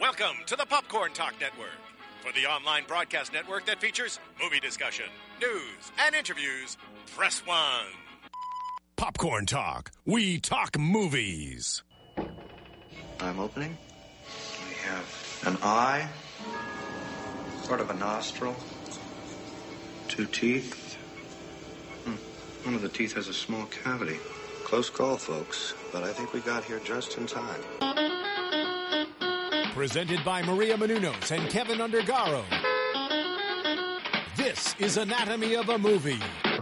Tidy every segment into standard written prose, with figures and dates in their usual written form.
Welcome to the Popcorn Talk Network, for the online broadcast network that features movie discussion, news, and interviews. Press 1. Popcorn Talk. We talk movies. I'm opening. We have an eye, sort of a nostril, 2 teeth. One of the teeth has a small cavity. Close call, folks, but I think we got here just in time. Presented by Maria Menounos and Kevin Undergaro. This is Anatomy of a Movie.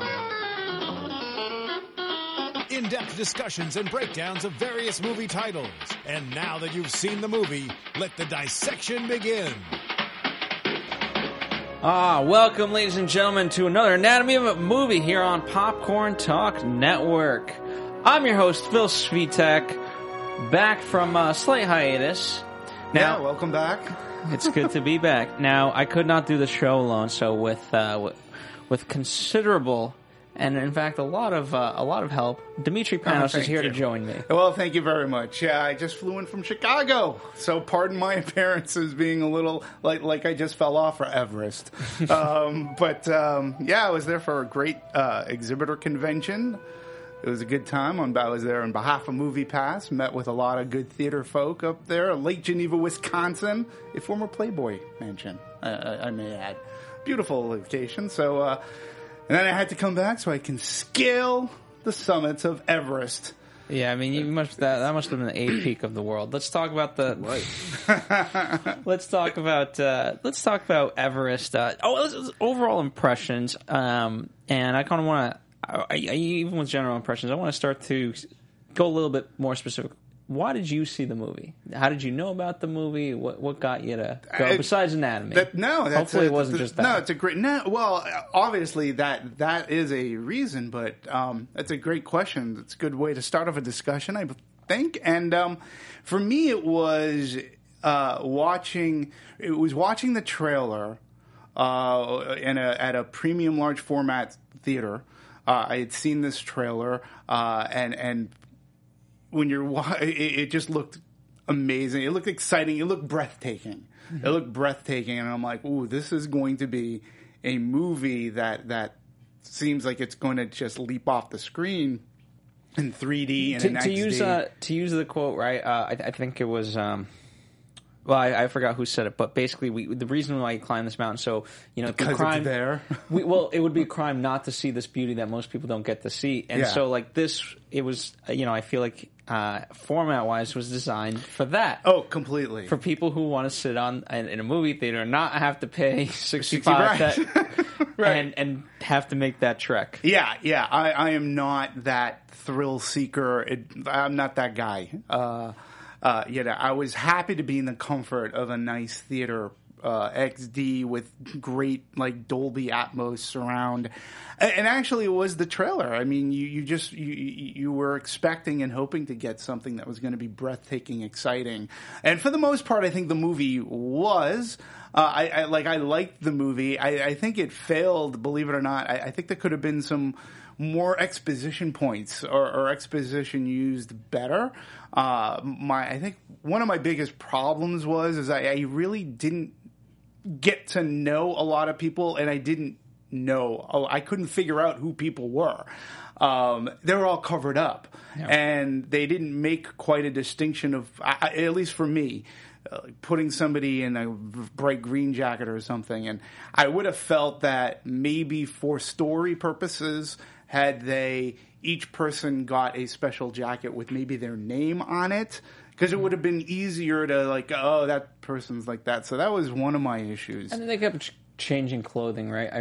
In-depth discussions and breakdowns of various movie titles. And now that you've seen the movie, let the dissection begin. Welcome, ladies and gentlemen, to another Anatomy of a Movie here on Popcorn Talk Network. I'm your host, Phil Svitek, back from a slight hiatus. Now, welcome back. It's good to be back. Now, I could not do the show alone, so with considerable and, in fact, a lot of help, Dimitri Panos is here to join me. Well, thank you very much. Yeah, I just flew in from Chicago, so pardon my appearance as being a little like I just fell off for Everest. But I was there for a great exhibitor convention. It was a good time. I was there on behalf of MoviePass. Met with a lot of good theater folk up there. Lake Geneva, Wisconsin, a former Playboy mansion, I may add. Beautiful location. So, and then I had to come back so I can scale the summits of Everest. Yeah, I mean, that must have been the eighth peak of the world. Let's talk about let's talk about Everest. Overall impressions. And I kind of want to. Even with general impressions, I want to start to go a little bit more specific. Why did you see the movie? How did you know about the movie? What got you to go besides anatomy? Hopefully it wasn't just that. No, it's a great. No, well, obviously that is a reason, but it's a great question. It's a good way to start off a discussion, I think. And for me, it was watching the trailer at a premium large format theater. I had seen this trailer, and when it just looked amazing. It looked exciting. It looked breathtaking. Mm-hmm. It looked breathtaking, and I'm like, "Ooh, this is going to be a movie that seems like it's going to just leap off the screen in 3D and in XD." To use the quote, right? I think it was. Well, I forgot who said it, but basically, the reason why you climb this mountain, so because the crime, it's there. It would be a crime not to see this beauty that most people don't get to see, and so like this, it was, I feel like format-wise was designed for that. Oh, completely. For people who want to sit in a movie theater and not have to pay $65 right. and have to make that trek. Yeah. I am not that thrill seeker. I'm not that guy. I was happy to be in the comfort of a nice theater XD with great Dolby Atmos surround, and actually it was the trailer. I mean, you were expecting and hoping to get something that was going to be breathtaking, exciting, and for the most part, I think the movie was. I liked the movie. I think it failed, believe it or not. I think there could have been some more exposition points or exposition used better. I think one of my biggest problems was I really didn't get to know a lot of people, and I didn't know. I couldn't figure out who people were. They were all covered up, and they didn't make quite a distinction of, at least for me, putting somebody in a bright green jacket or something. And I would have felt that maybe for story purposes, had each person got a special jacket with maybe their name on it, because it would have been easier to that person's like that. So that was one of my issues. And then they kept changing clothing, right?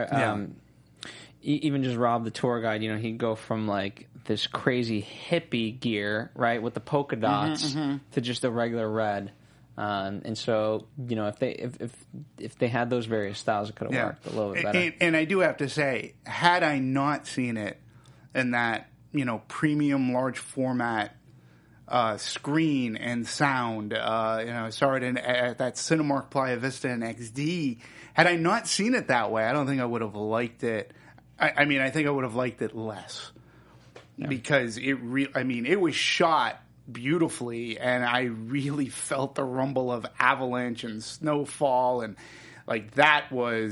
Even just Rob, the tour guide, he'd go from this crazy hippie gear, right, with the polka dots to just a regular red. And so, if they had those various styles, it could have worked a little bit better. And I do have to say, had I not seen it in that, premium large format screen and sound, saw it at that Cinemark Playa Vista and XD, had I not seen it that way, I don't think I would have liked it. I think I would have liked it less. because it was shot beautifully, and I really felt the rumble of avalanche and snowfall, and like that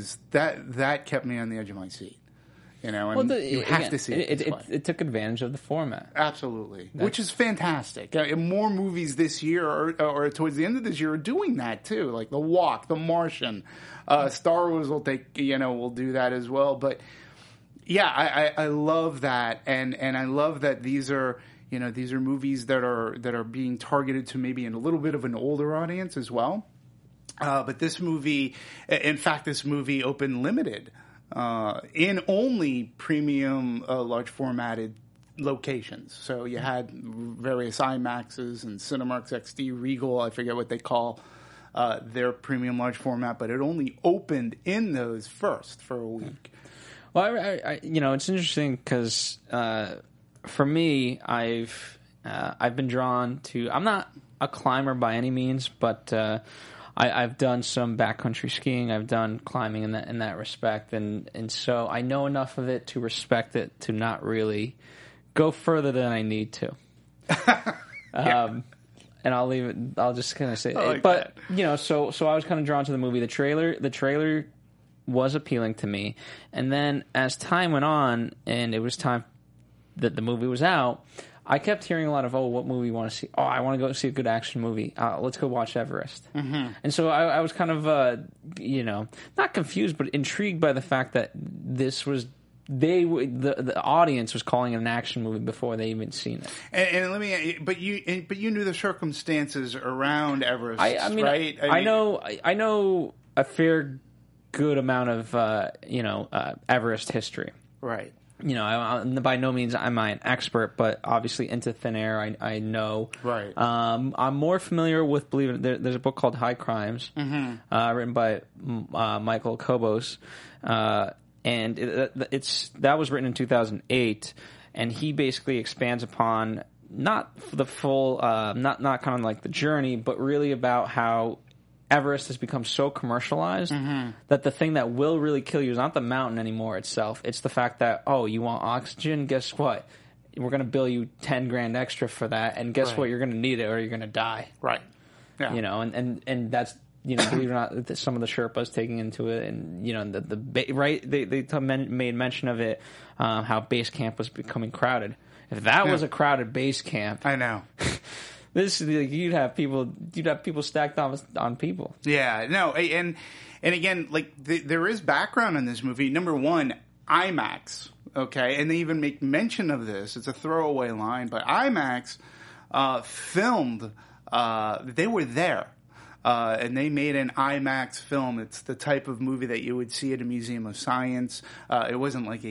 kept me on the edge of my seat. And you have to see it. It took advantage of the format. Absolutely. Which is fantastic. More movies this year or towards the end of this year are doing that too. Like The Walk, The Martian, Star Wars will do that as well. But yeah, I love that, and I love that these are movies that are being targeted to maybe in a little bit of an older audience as well. But this movie opened limited. In only premium large formatted locations. So you had various IMAXs and Cinemark XD, Regal, I forget what they call their premium large format, but it only opened in those first for a week. Well, it's interesting because for me, I've been drawn to. I'm not a climber by any means, but I've done some backcountry skiing. I've done climbing in that respect, and so I know enough of it to respect it to not really go further than I need to. And I'll leave it. I'll just kind of say, but that. So I was kind of drawn to the movie. The trailer was appealing to me, and then as time went on, and it was time that the movie was out, I kept hearing a lot of, what movie you want to see? Oh, I want to go see a good action movie. Let's go watch Everest. Mm-hmm. And so I was kind of, not confused, but intrigued by the fact that this was the audience was calling it an action movie before they even seen it. And let me, but you knew the circumstances around Everest, right? I know a fair good amount of Everest history, right? By no means am I an expert, but obviously Into Thin Air, I know. Right. I'm more familiar with, there's a book called High Crimes, written by Michael Kobos, and that was written in 2008, and he basically expands upon not the full, not kind of like the journey, but really about how Everest has become so commercialized that the thing that will really kill you is not the mountain anymore itself. It's the fact that, you want oxygen? Guess what? We're going to bill you $10,000 extra for that, and guess what? You're going to need it or you're going to die. Right. Yeah. And that's, believe it or not, some of the Sherpas taking into it, and, they made mention of it, how base camp was becoming crowded. If that was a crowded base camp. I know. This is you'd have people stacked on people. Yeah, no, and again, there is background in this movie. Number one, IMAX, okay, and they even make mention of this. It's a throwaway line, but IMAX filmed. They were there, and they made an IMAX film. It's the type of movie that you would see at a museum of science. It wasn't like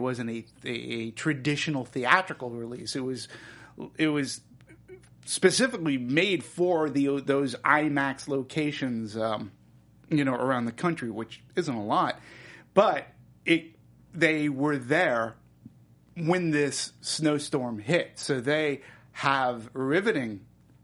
a traditional theatrical release. It was specifically made for those IMAX locations, around the country, which isn't a lot, but they were there when this snowstorm hit, so they have riveting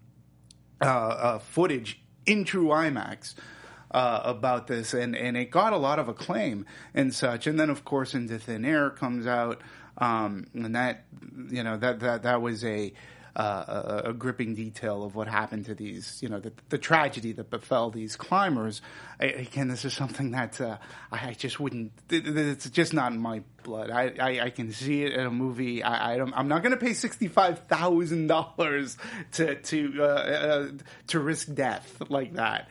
footage in true IMAX about this, and it got a lot of acclaim and such. And then, of course, Into Thin Air comes out, and that was a gripping detail of what happened to these, the tragedy that befell these climbers. Again, this is something that I just wouldn't. It's just not in my blood. I can see it in a movie. I'm not going to pay $65,000 to risk death like that.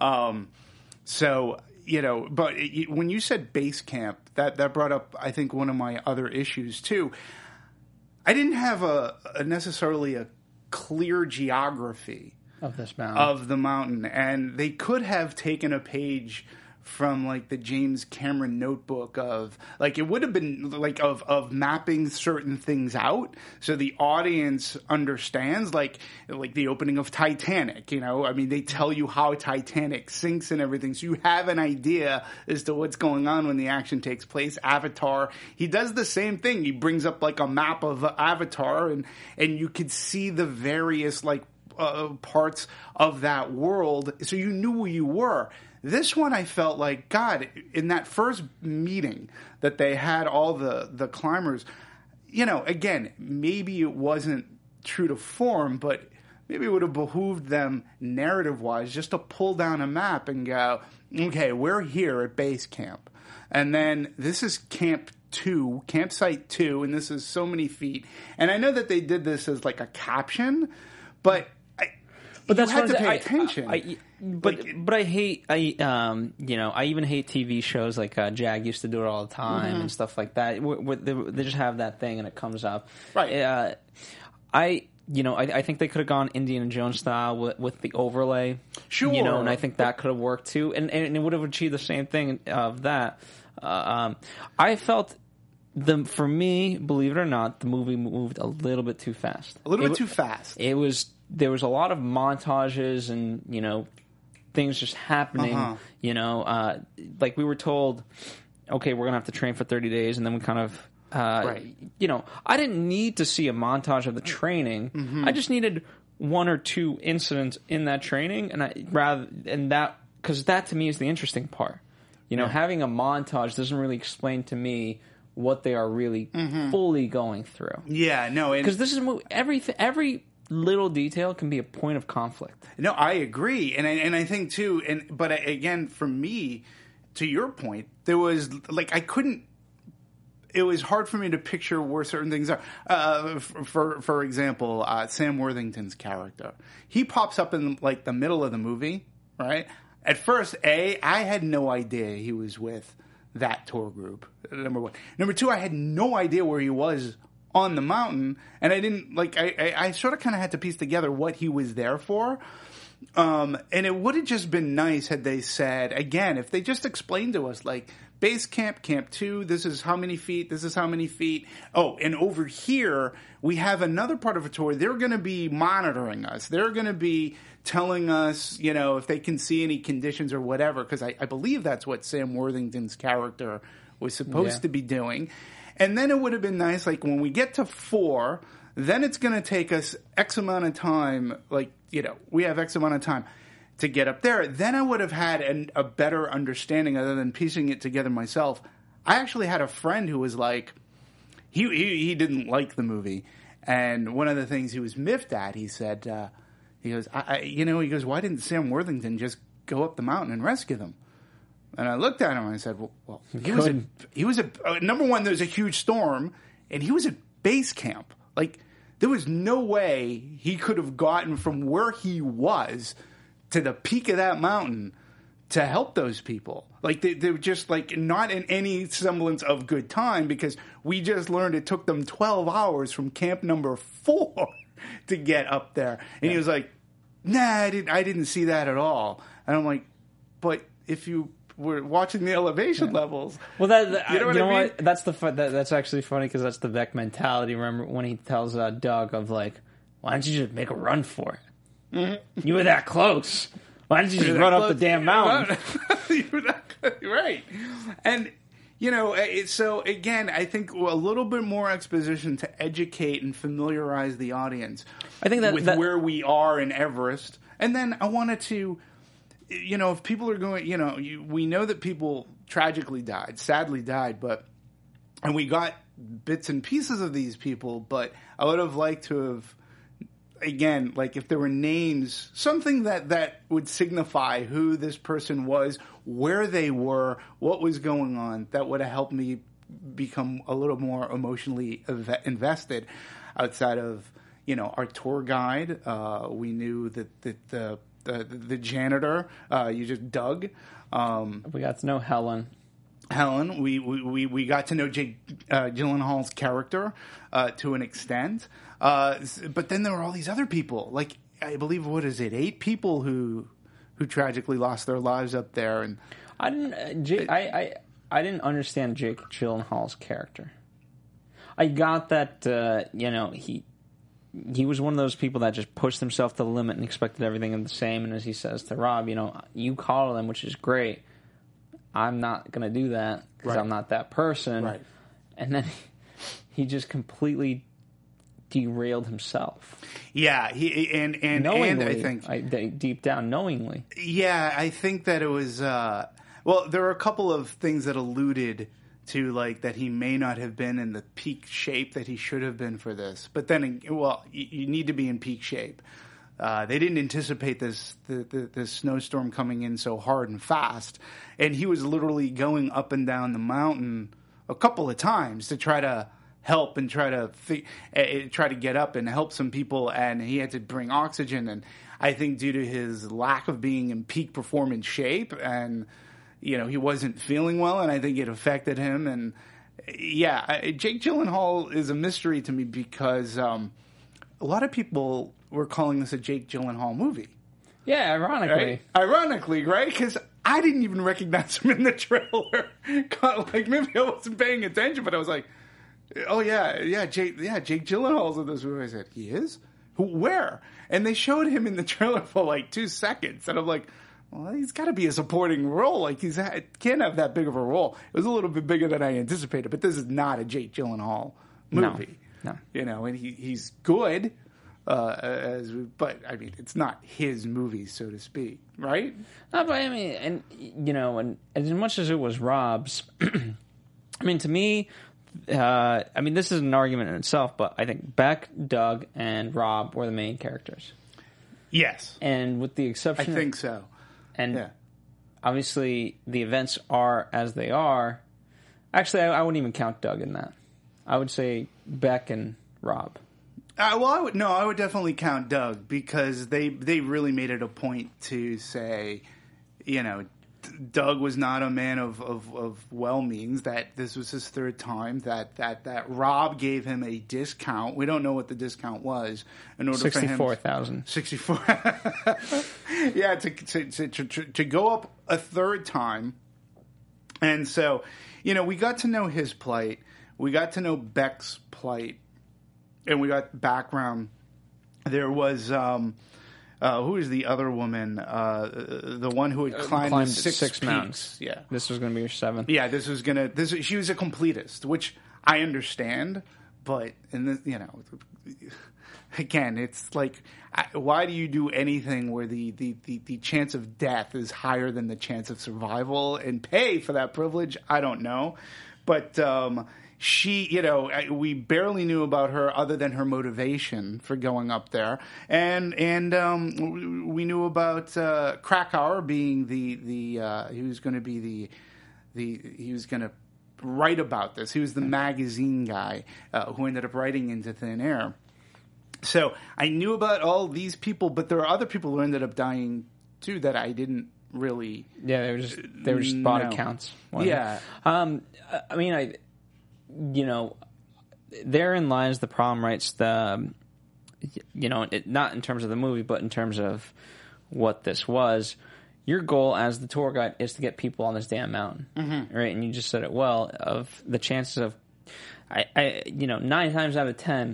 But when you said base camp, that brought up, I think, one of my other issues too. I didn't have necessarily a clear geography of this mountain, of the mountain, and they could have taken a page from the James Cameron notebook of it would have been of mapping certain things out so the audience understands, like the opening of Titanic. They tell you how Titanic sinks and everything, so you have an idea as to what's going on when the action takes place. Avatar, he does the same thing. He brings up a map of Avatar, and you could see the various parts of that world, so you knew where you were. This one, I felt like, God, in that first meeting that they had all the climbers, again, maybe it wasn't true to form, but maybe it would have behooved them narrative-wise just to pull down a map and go, okay, we're here at base camp. And then this is campsite 2, and this is so many feet. And I know that they did this as like a caption, but that's you had what to I'm pay saying. attention. But I hate I even hate TV shows like Jag used to do it all the time and stuff like that. Where they just have that thing and it comes up. Right. I think they could have gone Indiana Jones style with the overlay. Sure. And I think that could have worked too, and it would have achieved the same thing of that. I felt for me, believe it or not, the movie moved a little bit too fast. A little bit too fast. There was a lot of montages and things just happening. Like we were told, okay, we're gonna have to train for 30 days, and then we kind of. Right. I didn't need to see a montage of the training. Mm-hmm. I just needed one or two incidents in that training, because that to me is the interesting part. Having a montage doesn't really explain to me what they are really fully going through. Yeah, no, because this is a movie. Every little detail can be a point of conflict. No, I agree, and I think too. But again, for me, to your point, there was like I couldn't. It was hard for me to picture where certain things are. For example, Sam Worthington's character, he pops up in like the middle of the movie, right? At first, I had no idea he was with that tour group. Number one. Number two, I had no idea where he was on the mountain, and I didn't like. I sort of kind of had to piece together what he was there for. And it would have just been nice had they said, again, if they just explained to us, like, base camp, camp 2, this is how many feet, this is how many feet. Oh, and over here, we have another part of a tour. They're going to be monitoring us. They're going to be telling us, if they can see any conditions or whatever, because I believe that's what Sam Worthington's character was supposed to be doing. And then it would have been nice, like, when we get to 4, then it's going to take us X amount of time, like, we have X amount of time to get up there. Then I would have had a better understanding other than piecing it together myself. I actually had a friend who was like, he didn't like the movie. And one of the things he was miffed at, he said, he goes, why didn't Sam Worthington just go up the mountain and rescue them? And I looked at him and I said, well, he was number one, there was a huge storm, and he was at base camp. Like, there was no way he could have gotten from where he was to the peak of that mountain to help those people. Like, they were just, like, not in any semblance of good time, because we just learned it took them 12 hours from camp number 4 to get up there. And he was like, nah, I didn't see that at all. And I'm like, but if you were watching the elevation levels. Well, you know what I mean? That's actually funny, because that's the Beck mentality. Remember when he tells Doug of like, why don't you just make a run for it? Mm-hmm. You were that close. Why don't you just run up the damn mountain? Right. And, so again, I think a little bit more exposition to educate and familiarize the audience with where we are in Everest. And then I wanted to, if people are going, we know that people sadly died, and we got bits and pieces of these people, but I would have liked to have, again, like if there were names, something that would signify who this person was, where they were, what was going on, that would have helped me become a little more emotionally invested. Outside of, our tour guide, we knew that the janitor, Doug. We got to know Helen. We got to know Jake Gyllenhaal's character to an extent. But then there were all these other people. Like, I believe, 8 people who tragically lost their lives up there. And I didn't understand Jake Gyllenhaal's character. I got that he was one of those people that just pushed himself to the limit and expected everything the same. And as he says to Rob, you call them, which is great. I'm not going to do that because I'm not that person. Right. And then he just completely derailed himself. Yeah, and knowingly, and I think deep down, knowingly. Yeah, I think that it was. There were a couple of things that alluded to, like, that he may not have been in the peak shape that he should have been for this. But then, you need to be in peak shape. They didn't anticipate this snowstorm coming in so hard and fast, and he was literally going up and down the mountain a couple of times to try to help and try to get up and help some people, and he had to bring oxygen. And I think due to his lack of being in peak performance shape, and he wasn't feeling well, and I think it affected him. And Jake Gyllenhaal is a mystery to me because a lot of people were calling this a Jake Gyllenhaal movie. Yeah, ironically, right? Because I didn't even recognize him in the trailer. Like, maybe I wasn't paying attention, but I was like, oh yeah, Jake Gyllenhaal's in this movie. I said, he is? Where? And they showed him in the trailer for like 2 seconds, and I'm like, well, he's got to be a supporting role. Like, can't have that big of a role. It was a little bit bigger than I anticipated, but this is not a Jake Gyllenhaal movie. No. And he's good. But I mean, it's not his movie, so to speak, right? No, but I mean, and as much as it was Rob's, I mean, to me, this is an argument in itself, but I think Beck, Doug, and Rob were the main characters. Yes, and with the exception, I think so. And obviously, the events are as they are. Actually, I wouldn't even count Doug in that. I would say Beck and Rob. I would definitely count Doug, because they really made it a point to say, Doug was not a man of well means, that this was his third time, that Rob gave him a discount. We don't know what the discount was in order for him. $64,000. 64. Yeah, to go up a third time. And so, we got to know his plight. We got to know Beck's plight. And we got background. There was who is the other woman? The one who had climbed six mountains. Yeah, this was going to be your seventh. Yeah, she was a completist, which I understand. But again, it's like, why do you do anything where the chance of death is higher than the chance of survival, and pay for that privilege? I don't know, but. She, we barely knew about her other than her motivation for going up there, and we knew about Krakauer being he was going to be he was going to write about this. He was the magazine guy who ended up writing Into Thin Air. So I knew about all these people, but there are other people who ended up dying too that I didn't really. Yeah, they were just body counts. Yeah, I mean, therein lies the problem, right? It's not in terms of the movie, but in terms of what this was. Your goal as the tour guide is to get people on this damn mountain, right? And you just said it well. Of the chances of, 9 times out of 10,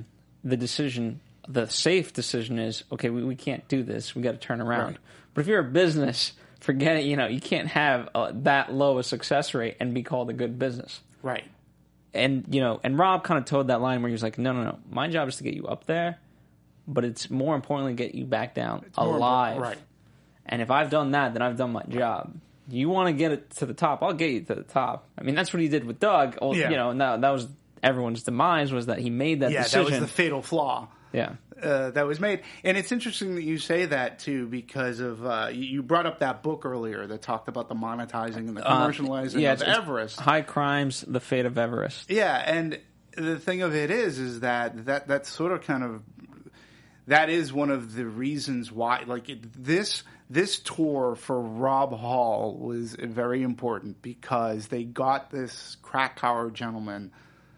the safe decision is, okay, we can't do this. We got to turn around. Right. But if you're a business, forget it. You can't have that low a success rate and be called a good business, right? And Rob kind of toed that line where he was like, no. My job is to get you up there, but it's more importantly get you back down alive. Right. And if I've done that, then I've done my job. You want to get it to the top, I'll get you to the top. I mean, that's what he did with Doug. And that was everyone's demise, was that he made that decision. Yeah, that was the fatal flaw. Yeah. That was made. And it's interesting that you say that, too, because of you brought up that book earlier that talked about the monetizing and the commercializing of Everest. High Crimes, The Fate of Everest. Yeah, and the thing of it is that sort of kind of, that is one of the reasons why, this tour for Rob Hall was very important, because they got this Krakauer gentleman.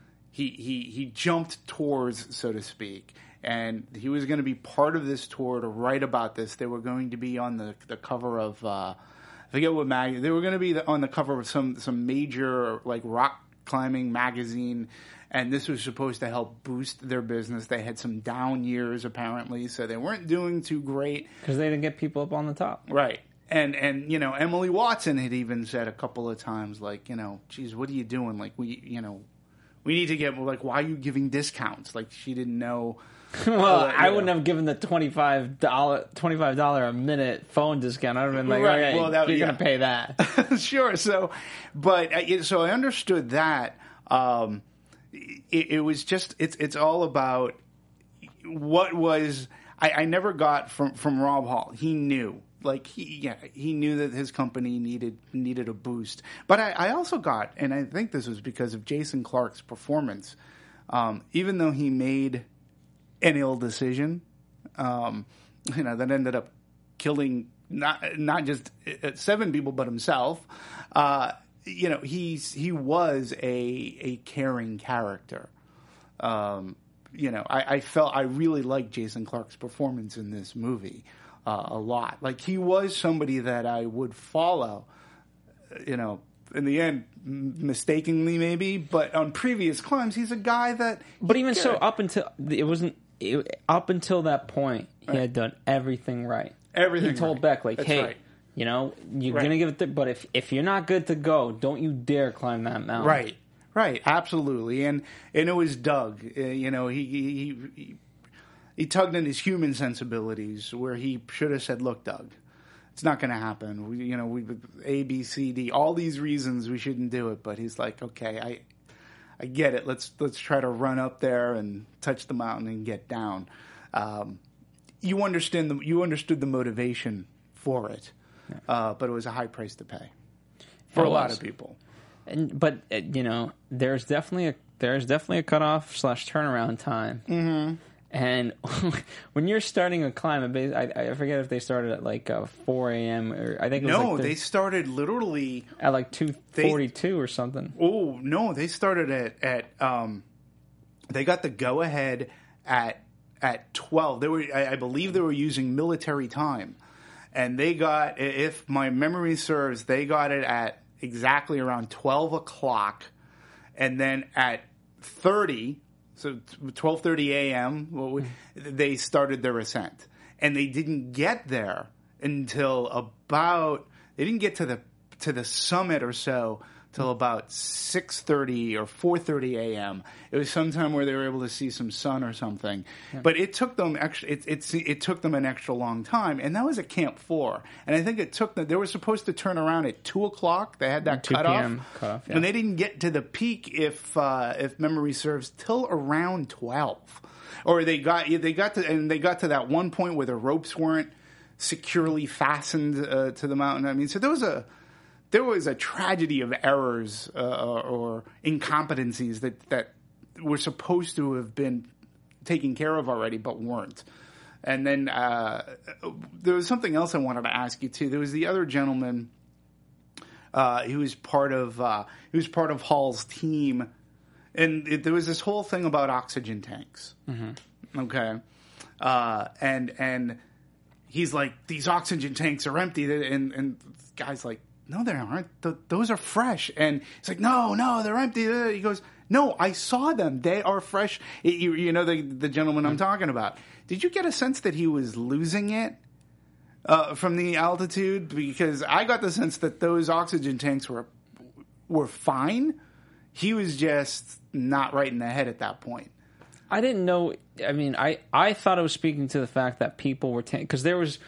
He jumped tours, so to speak. And he was going to be part of this tour to write about this. They were going to be on the cover of I forget what magazine. They were going to be on the cover of some major rock climbing magazine, and this was supposed to help boost their business. They had some down years apparently, so they weren't doing too great because they didn't get people up on the top. Right. And Emily Watson had even said a couple of times, geez, what are you doing? We need to get why are you giving discounts? She didn't know. Well, I wouldn't have given the $25 a minute phone discount. I would have been right. Okay, you're going to pay that. Sure. So I understood that. It was just, it's all about what was, I never got from Rob Hall. He knew. Like, he knew that his company needed a boost. But I also got, and I think this was because of Jason Clarke's performance, even though he made an ill decision, that ended up killing not just 7 people but himself. He was a caring character. I really liked Jason Clarke's performance in this movie a lot. Like, he was somebody that I would follow, in the end, mistakenly maybe, but on previous crimes, he's a guy that... But even so, up until that point, he had done everything right. Everything. He told right. Beck, like, That's hey, right. you're going to give it, but if you're not good to go, don't you dare climb that mountain. Right, absolutely, and it was Doug. He tugged in his human sensibilities where he should have said, "Look, Doug, it's not going to happen. We A, B, C, D, all these reasons we shouldn't do it." But he's like, "Okay, I get it. Let's try to run up there and touch the mountain and get down." You understood the motivation for it, but it was a high price to pay for a lot of people. But there's definitely a cutoff / turnaround time. Mm-hmm. And when you're starting a climb, I forget if they started at like 4 a.m. or I think it was they started literally at like 2:42 or something. Oh no, they started at they got the go ahead at 12. I believe they were using military time, and they got, if my memory serves, they got it at exactly around 12 o'clock, and then at 30. So 12:30 a.m. They started their ascent, and they didn't get there until they didn't get to the summit or so till about 6:30 or 4:30 a.m. It was sometime where they were able to see some sun or something. Yeah. But it took them it took them an extra long time, and that was at Camp 4. And I think it took them. They were supposed to turn around at 2 o'clock. They had that 2 p.m. cutoff, and they didn't get to the peak, if memory serves, till around 12. Or they got to that one point where the ropes weren't securely fastened to the mountain. I mean, so there was a tragedy of errors or incompetencies that were supposed to have been taken care of already, but weren't. And then there was something else I wanted to ask you too. There was the other gentleman who was part of Hall's team, and there was this whole thing about oxygen tanks. Mm-hmm. Okay, and he's like, these oxygen tanks are empty, and the guy's like, no, they aren't. Those are fresh. And he's like, no, they're empty. He goes, no, I saw them. They are fresh. You know the gentleman I'm talking about. Did you get a sense that he was losing it from the altitude? Because I got the sense that those oxygen tanks were fine. He was just not right in the head at that point. I didn't know. I mean, I thought it was speaking to the fact that people were because there was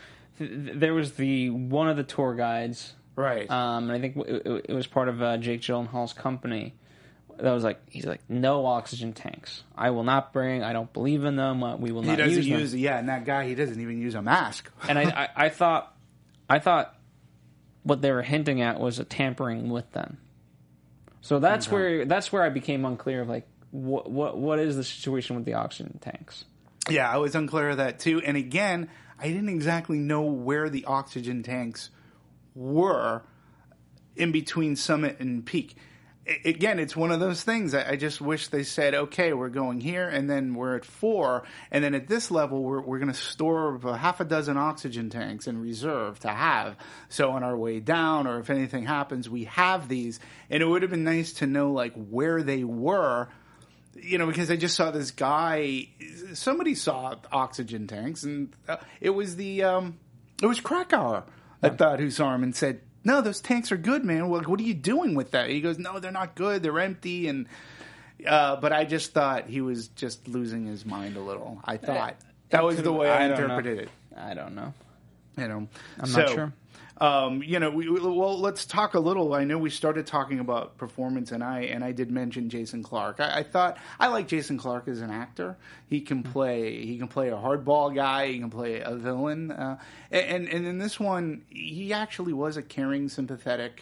the one of the tour guides. Right. And I think it was part of Jake Gyllenhaal's company. That was like, he's like, no oxygen tanks. I will not bring. I don't believe in them. We will not use them. He doesn't use. Yeah, and that guy, he doesn't even use a mask. And I thought what they were hinting at was a tampering with them. So that's where I became unclear of like what is the situation with the oxygen tanks. Yeah, I was unclear of that too. And again, I didn't exactly know where the oxygen tanks were in between summit and peak. Again, it's one of those things. I just wish they said, okay, we're going here, and then we're at 4, and then at this level, we're going to store half a dozen oxygen tanks in reserve to have. So on our way down, or if anything happens, we have these. And it would have been nice to know like where they were, because I just saw this guy. Somebody saw oxygen tanks, and it was Krakauer, I thought, who saw him and said, no, those tanks are good, man. What are you doing with that? He goes, no, they're not good. They're empty. And but I just thought he was just losing his mind a little. I thought that was the way I interpreted it. I don't know. I'm not sure. Let's talk a little. I know we started talking about performance, and I did mention Jason Clarke. I thought I like Jason Clarke as an actor. He can play a hardball guy. He can play a villain. And in this one, he actually was a caring, sympathetic,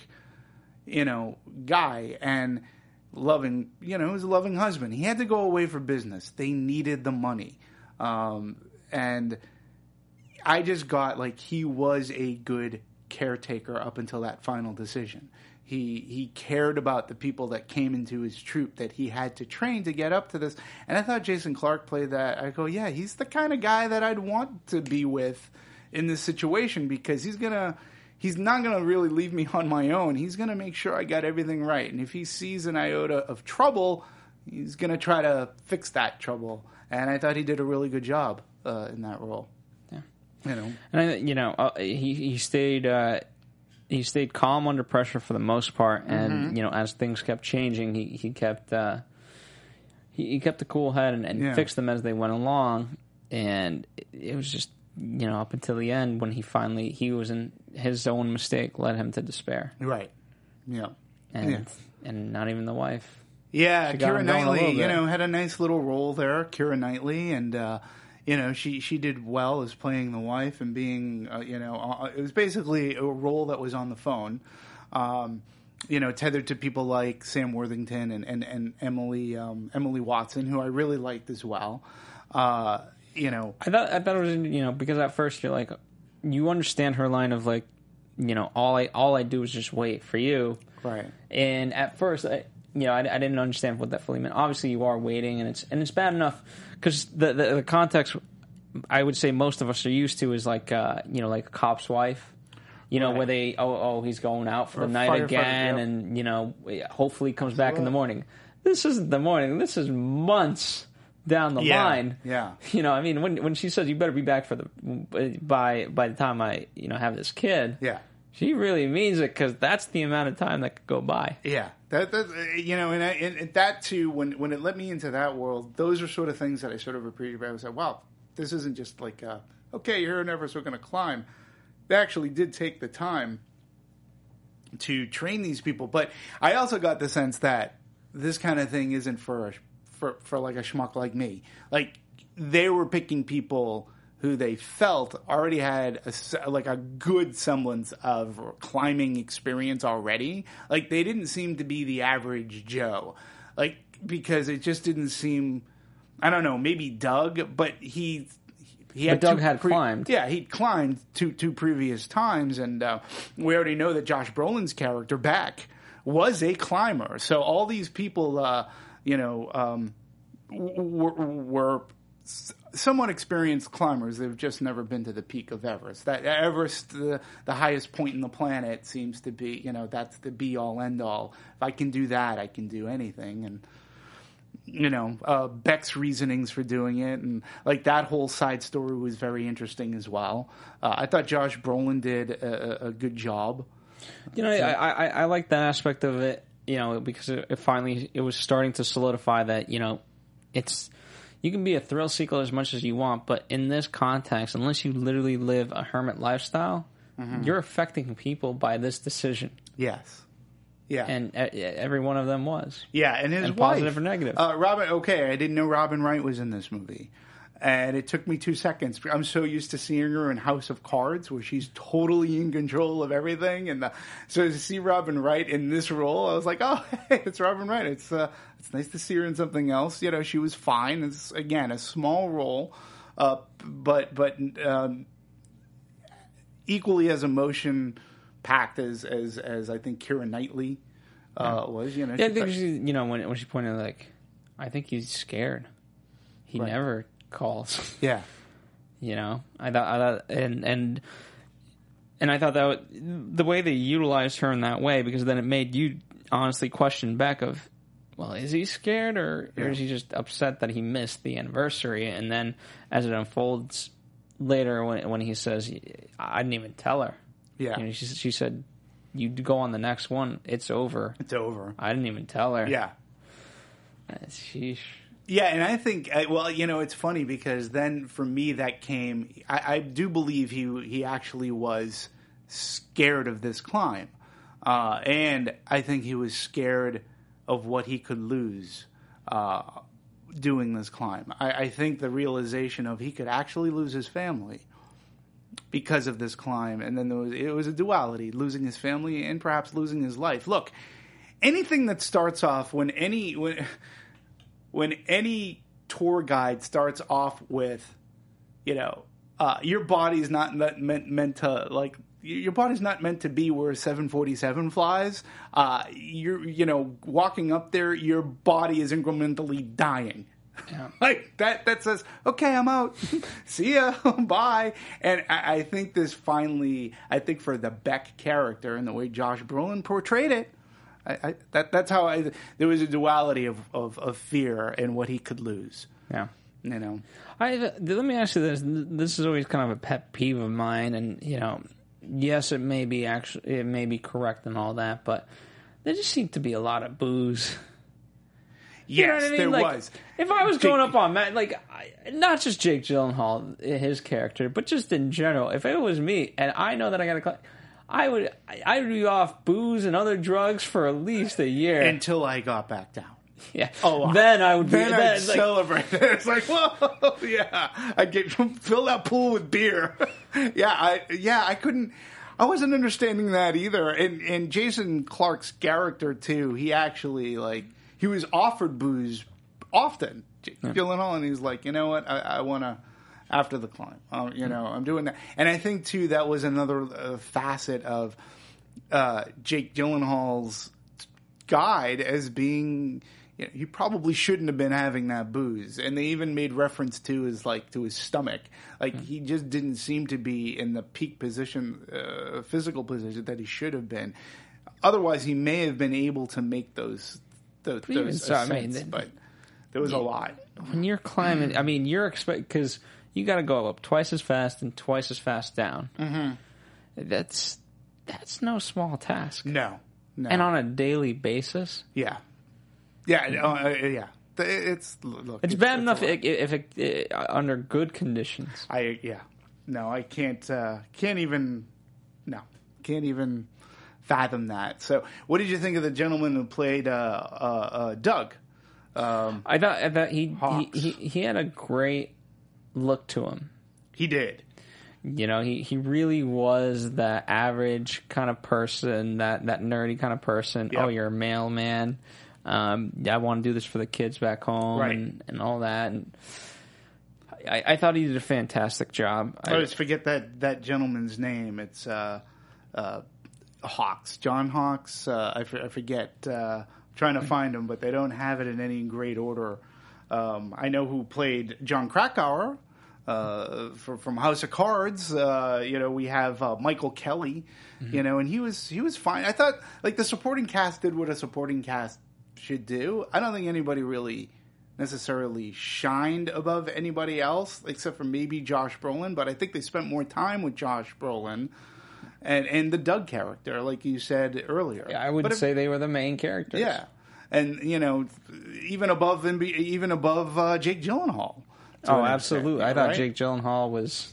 guy and loving. He was a loving husband. He had to go away for business. They needed the money, and I just got he was a good caretaker up until that final decision. He cared about the people that came into his troupe that he had to train to get up to this. And I thought Jason Clarke played that. I go, yeah, he's the kind of guy that I'd want to be with in this situation, because he's not gonna really leave me on my own. He's gonna make sure I got everything right. And if he sees an iota of trouble, he's gonna try to fix that trouble. And I thought he did a really good job in that role. And he stayed calm under pressure for the most part, and as things kept changing, he kept he kept a cool head and fixed them as they went along. And it was just up until the end when he was in his own mistake led him to despair. Right. Yeah. And not even the wife. Yeah, Keira Knightley, had a nice little role there. Keira Knightley, and she did well as playing the wife and being, it was basically a role that was on the phone, tethered to people like Sam Worthington and Emily Watson, who I really liked as well. I thought it was, because at first you're like, you understand her line of all I do is just wait for you. Right. And at first, I didn't understand what that fully meant. Obviously, you are waiting, and it's bad enough because the context I would say most of us are used to is like a cop's wife, right. Where they he's going out for the night again, and hopefully he comes back in the morning. This isn't the morning. This is months down the line. Yeah. When she says you better be back by the time I have this kid. Yeah. She really means it, because that's the amount of time that could go by. Yeah, and that too. When it let me into that world, those are sort of things that I sort of appreciate. I was like, wow, this isn't just like, okay, you're here in Everest, we're going to climb. They actually did take the time to train these people, but I also got the sense that this kind of thing isn't for like a schmuck like me. Like, they were picking people who they felt already had a good semblance of climbing experience already. Like, they didn't seem to be the average Joe. Like, because it just didn't seem, I don't know, maybe Doug, but he had Doug had climbed. Yeah, he'd climbed two previous times, and we already know that Josh Brolin's character, Beck, was a climber. So all these people, were somewhat experienced climbers. They've just never been to the peak of Everest. That Everest, the highest point in the planet, seems to be, that's the be-all, end-all. If I can do that, I can do anything. And, Beck's reasonings for doing it, and, that whole side story was very interesting as well. I thought Josh Brolin did a good job. I like that aspect of it, because it was starting to solidify that, it's... You can be a thrill seeker as much as you want, but in this context, unless you literally live a hermit lifestyle, you're affecting people by this decision. Yes. Yeah. And every one of them was. Yeah, and his wife. Positive or negative. Robin, okay, I didn't know Robin Wright was in this movie. And it took me 2 seconds. I'm so used to seeing her in House of Cards, where she's totally in control of everything. And so to see Robin Wright in this role, I was like, oh, hey, it's Robin Wright. It's nice to see her in something else. She was fine. It's, again, a small role, but equally as emotion-packed as I think Keira Knightley was. I think she, when she pointed out, I think he's scared. He never calls. Yeah. I thought and I thought that the way they utilized her in that way, because then it made you honestly question Beck of, well, is he scared or is he just upset that he missed the anniversary? And then as it unfolds later, when he says, I didn't even tell her. Yeah. She said, you go on the next one. It's over. It's over. I didn't even tell her. Yeah. Sheesh. Yeah, and I think, it's funny because then for me that came, I do believe he actually was scared of this climb. And I think he was scared of what he could lose doing this climb. I think the realization of he could actually lose his family because of this climb, and then it was a duality, losing his family and perhaps losing his life. Look, anything that starts off when any tour guide starts off with, your body's not meant to, like, your body's not meant to be where a 747 flies. You're walking up there, your body is incrementally dying. Yeah. Like that says, okay, I'm out. See ya. Bye. And I think for the Beck character and the way Josh Brolin portrayed it, that's how there was a duality of fear and what he could lose. Yeah. Let me ask you this. This is always kind of a pet peeve of mine, and yes, it may be correct and all that, but there just seemed to be a lot of booze. Yes, you know what I mean? There was. If I was going up on Matt, not just Jake Gyllenhaal, his character, but just in general, if it was me and I know that I got to, I would be off booze and other drugs for at least a year until I got back down. Yeah. Oh, then I would. I'd celebrate. It's like, whoa, yeah. I'd fill that pool with beer. I couldn't. I wasn't understanding that either. And Jason Clarke's character too. He actually he was offered booze often. Gyllenhaal, and he's like, you know what? I want to after the climb. I'm doing that. And I think too that was another facet of Jake Gyllenhaal's guide as being. He probably shouldn't have been having that booze, and they even made reference to his stomach. He just didn't seem to be in the peak position, physical position that he should have been. Otherwise, he may have been able to make those ascents, but there was a lot. When you're climbing, you're because you got to go up twice as fast and twice as fast down. Mm-hmm. That's no small task. No, and on a daily basis. Yeah. Yeah. It's bad enough if under good conditions. I can't even fathom that. So, what did you think of the gentleman who played Doug? I thought he had a great look to him. He did. He really was the average kind of person, that nerdy kind of person. Yep. Oh, you're a mailman. I want to do this for the kids back home, right. and all that. And I thought he did a fantastic job. I always forget that gentleman's name. It's Hawks, John Hawks. I forget. Trying to find him, but they don't have it in any great order. I know who played John Krakauer from House of Cards. We have Michael Kelly. Mm-hmm. And he was fine. I thought the supporting cast did what a supporting cast should do. I don't think anybody really necessarily shined above anybody else, except for maybe Josh Brolin, but I think they spent more time with Josh Brolin and the Doug character, like you said earlier. Yeah, I would say they were the main characters. Yeah. And, even above Jake Gyllenhaal. Oh, absolutely. I thought Jake Gyllenhaal was,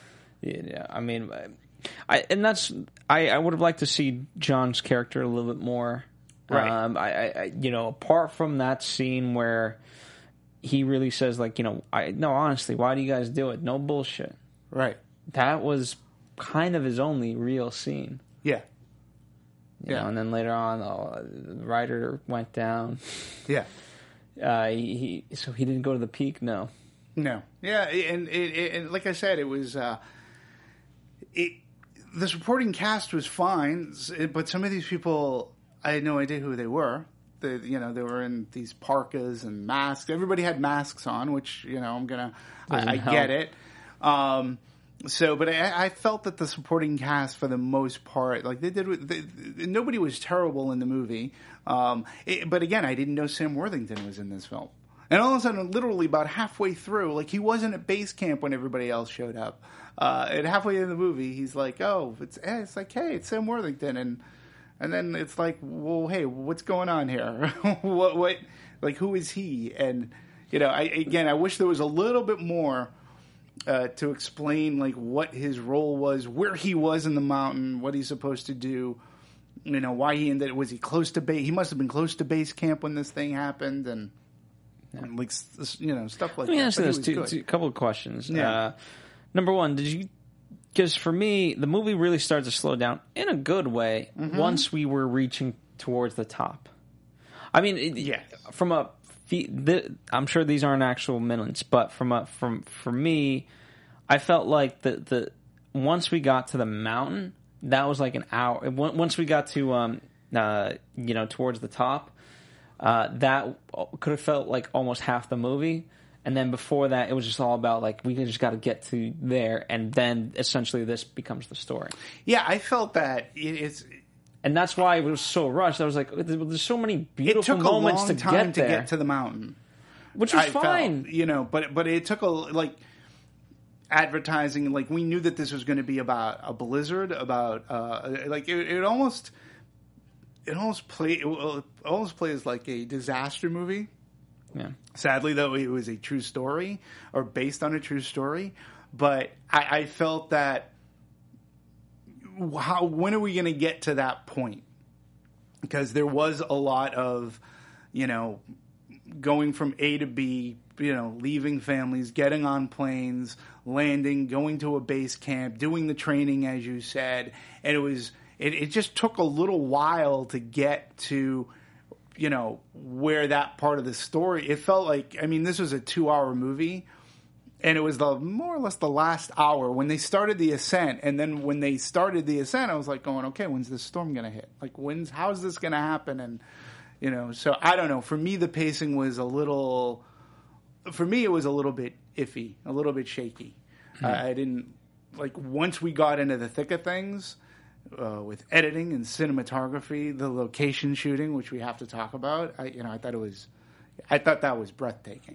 I would have liked to see John's character a little bit more. Right. Apart from that scene where he really says, honestly, why do you guys do it? No bullshit. Right. That was kind of his only real scene. Yeah. And then later on, the rider went down. Yeah. So he didn't go to the peak? No. No. Yeah, and like I said, it was... the supporting cast was fine, but some of these people... I had no idea who they were. They were in these parkas and masks. Everybody had masks on, which, I get it. But I felt that the supporting cast, for the most part, nobody was terrible in the movie. But again, I didn't know Sam Worthington was in this film. And all of a sudden, literally about halfway through, he wasn't at base camp when everybody else showed up. And halfway in the movie, he's like, "Oh, it's like, hey, it's Sam Worthington," and then it's like, well, hey, what's going on here? What, who is he? And, I wish there was a little bit more to explain like what his role was, where he was in the mountain, what he's supposed to do. You know, why he ended. Was he close to base? He must have been close to base camp when this thing happened, and like stuff like that. Let me ask you this: two couple of questions. Yeah. Number one, did you? Because for me, the movie really started to slow down in a good way once we were reaching towards the top. I mean, from a. I'm sure these aren't actual minutes, but for me, I felt like the once we got to the mountain, that was like an hour. Once we got to towards the top, that could have felt like almost half the movie. And then before that, it was just all about like we just got to get to there, and then essentially this becomes the story. Yeah, I felt that it's. And that's why it was so rushed. I was like, there's so many beautiful moments to get to the mountain. Which was fine. Felt, but it took advertising, like we knew that this was going to be about a blizzard, about it almost plays like a disaster movie. Yeah. Sadly, though, it was a true story or based on a true story. But I felt that when are we going to get to that point? Because there was a lot of, going from A to B, leaving families, getting on planes, landing, going to a base camp, doing the training, as you said. And it just took a little while to get to, where that part of the story, it felt like, this was a 2-hour movie. And it was more or less the last hour when they started the ascent. And then when they started the ascent, I was like going, okay, when's this storm going to hit? Like, how's this going to happen? And, so I don't know. For me, the pacing was it was a little bit iffy, a little bit shaky. I didn't, once we got into the thick of things, with editing and cinematography, the location shooting, which we have to talk about, I thought that was breathtaking.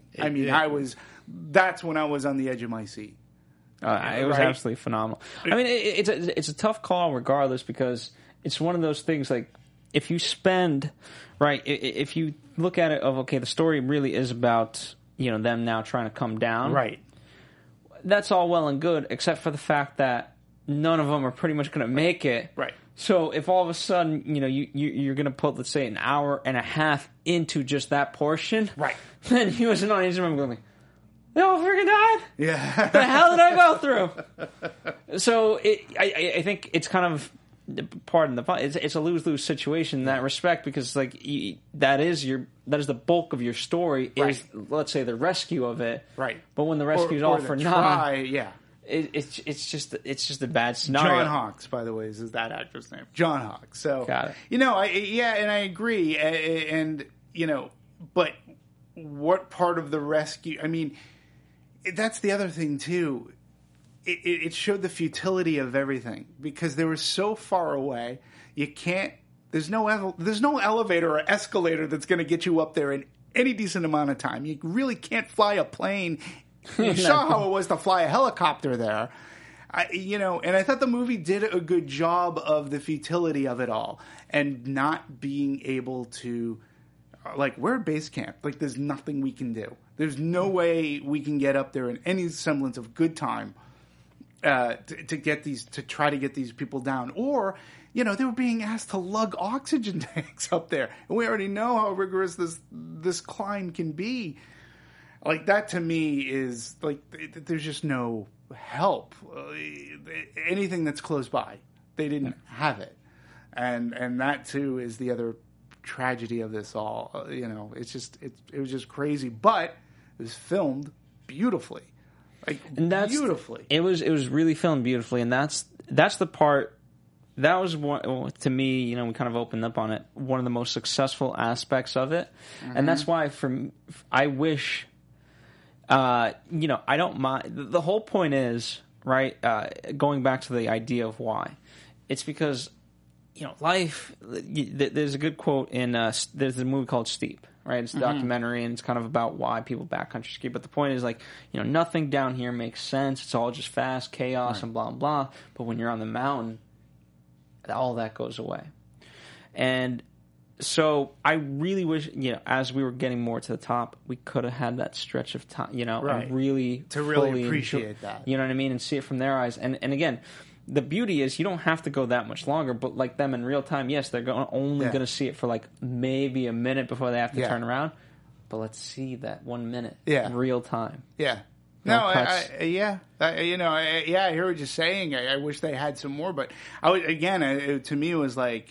That's when I was on the edge of my seat. It was absolutely phenomenal. It's a tough call regardless, because it's one of those things like if you spend, right, if you look at it the story really is about, them now trying to come down. Right. That's all well and good, except for the fact that none of them are pretty much going to make it. Right. So if all of a sudden, you're going to put, let's say, an hour and a half into just that portion, right? Then you as an audience member going, they all freaking died? Yeah. The hell did I go through? So I think it's kind of, pardon the pun, it's a lose-lose situation in that respect, because that is the bulk of your story is, let's say, the rescue of it. Right. But when the rescue's all for naught. Yeah. It's just a bad scenario. John Hawkes, by the way, is that actor's name? John Hawkes. So, got it. And I agree. And but what part of the rescue? That's the other thing too. It showed the futility of everything, because they were so far away. You can't. There's no elevator or escalator that's going to get you up there in any decent amount of time. You really can't fly a plane. You saw how it was to fly a helicopter there, and I thought the movie did a good job of the futility of it all and not being able to, we're at base camp. There's nothing we can do. There's no way we can get up there in any semblance of good time to try to get these people down. Or, they were being asked to lug oxygen tanks up there, and we already know how rigorous this climb can be. That to me is there's just no help. Anything that's close by, they didn't have it, and that too is the other tragedy of this all. It was just crazy, but it was filmed beautifully, beautifully. It was really filmed beautifully, and that's the part. That was one, to me, we kind of opened up on it. One of the most successful aspects of it, and that's why I wish. I don't mind. The whole point is, right, going back to the idea of why. It's because, life, there's a good quote in, there's a movie called Steep, right? It's a documentary, and it's kind of about why people backcountry ski. But the point is, nothing down here makes sense. It's all just fast chaos and blah, blah. But when you're on the mountain, all that goes away. And So I really wish, as we were getting more to the top, we could have had that stretch of time, Right. and really To really fully appreciate that. You know what I mean? And see it from their eyes. And again, the beauty is you don't have to go that much longer, but like them in real time, yes, they're only Yeah. going to see it for like maybe a minute before they have to Yeah. turn around. But let's see that 1 minute Yeah. real time. Yeah. No No, cuts. I hear what you're saying. I wish they had some more, but to me, it was like,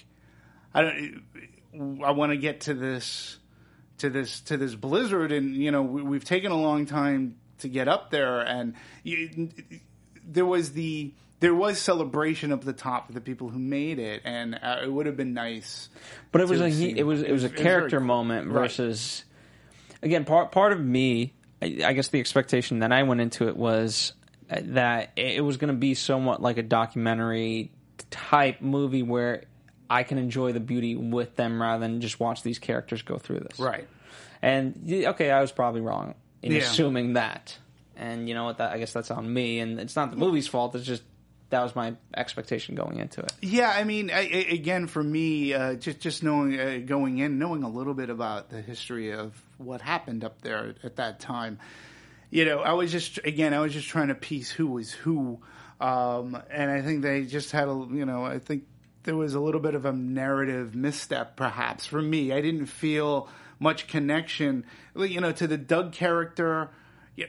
I want to get to this blizzard, and we've taken a long time to get up there, and there was celebration up the top for the people who made it, and it would have been nice. But it was to it was a very character cool. moment Right. versus again part of me. I guess the expectation that I went into it was that it was going to be somewhat like a documentary type movie where I can enjoy the beauty with them rather than just watch these characters go through this. Right. And okay, I was probably wrong in Yeah. assuming that. And you know what? I guess that's on me. And it's not the movie's fault. It's just that was my expectation going into it. Yeah, I mean, again, for me, just knowing going in, knowing a little bit about the history of what happened up there at that time, I was just trying to piece who was who, and I think they just had I think there was a little bit of a narrative misstep, perhaps for me. I didn't feel much connection, to the Doug character. Yeah,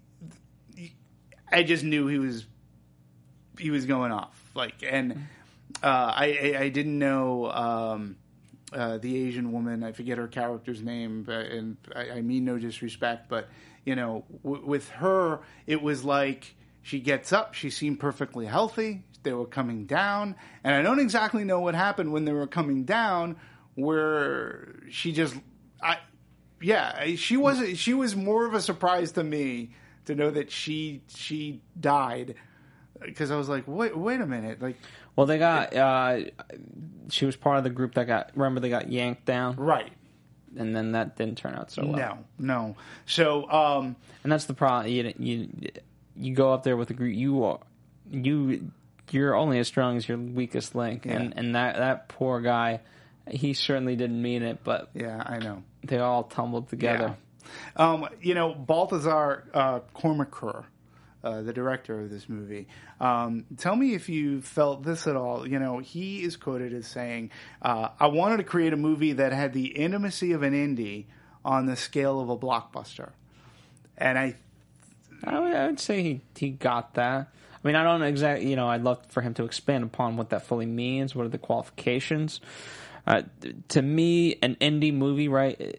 I just knew he was going off, and I didn't know the Asian woman. I forget her character's name, and I mean no disrespect, but with her, it was like she gets up. She seemed perfectly healthy. They were coming down, and I don't exactly know what happened when they were coming down, where she just, she wasn't. She was more of a surprise to me to know that she died. Because I was like, wait a minute, like. Well, they got. She was part of the group that they got yanked down, Right. and then that didn't turn out so well. No. So, And that's the problem. You go up there with a group. You're only as strong as your weakest link, Yeah. and that poor guy, he certainly didn't mean it, but yeah, I know. they all tumbled together. Yeah. Balthazar Kormakur, the director of this movie. Tell me if you felt this at all. He is quoted as saying, I wanted to create a movie that had the intimacy of an indie on the scale of a blockbuster. And I would say he got that. I mean, I don't know exactly, I'd love for him to expand upon what that fully means. What are the qualifications? To me, an indie movie, right?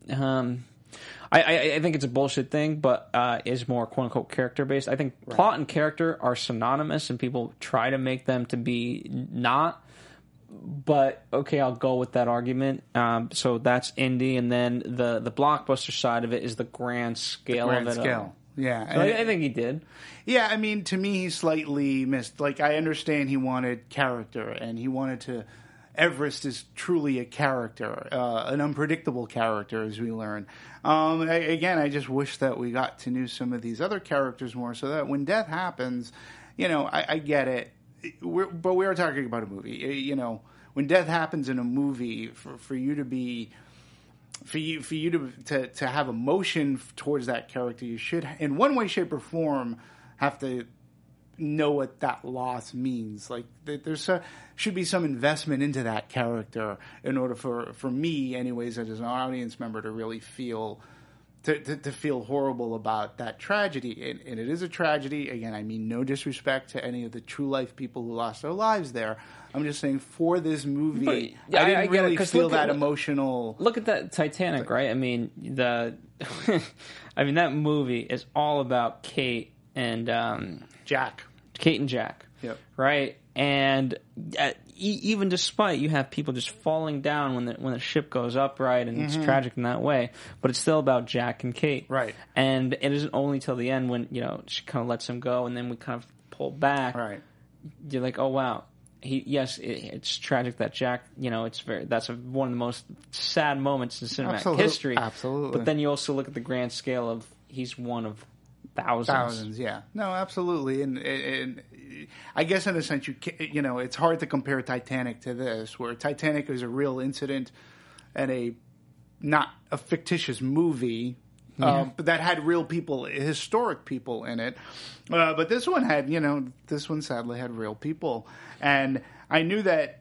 I think it's a bullshit thing, but is more quote unquote character based. I think plot and character are synonymous, and people try to make them to be not. But okay, I'll go with that argument. So that's indie, and then the blockbuster side of it is the grand scale of it. Yeah, So I think he did. Yeah, I mean, to me, he slightly missed. Like, I understand he wanted character, and he wanted to. Everest is truly a character, an unpredictable character, as we learn. I just wish that we got to know some of these other characters more, so that when death happens, I get it. But we are talking about a movie. When death happens in a movie, for you to be. For you to have emotion towards that character, you should, in one way, shape, or form, have to know what that loss means. Like should be some investment into that character in order for me, anyways, as an audience member, to really feel to feel horrible about that tragedy. And it is a tragedy. Again, I mean no disrespect to any of the true life people who lost their lives there. I'm just saying, for this movie, But, I didn't really feel that look, emotional. Look at that Titanic, right? I mean, that movie is all about Kate and Jack. Kate and Jack. Yep. Right? And even despite you have people just falling down when the ship goes up, right? And it's tragic in that way, but it's still about Jack and Kate. Right. And it isn't only till the end when, she kind of lets him go and then we kind of pull back. Right. You're like, oh, wow. It's tragic that Jack, that's one of the most sad moments in cinematic history. Absolutely. But then you also look at the grand scale of he's one of thousands. Yeah. No, absolutely. And I guess in a sense, it's hard to compare Titanic to this, where Titanic is a real incident and not a fictitious movie. But that had real people, historic people in it. But this one had, this one sadly had real people. And I knew that,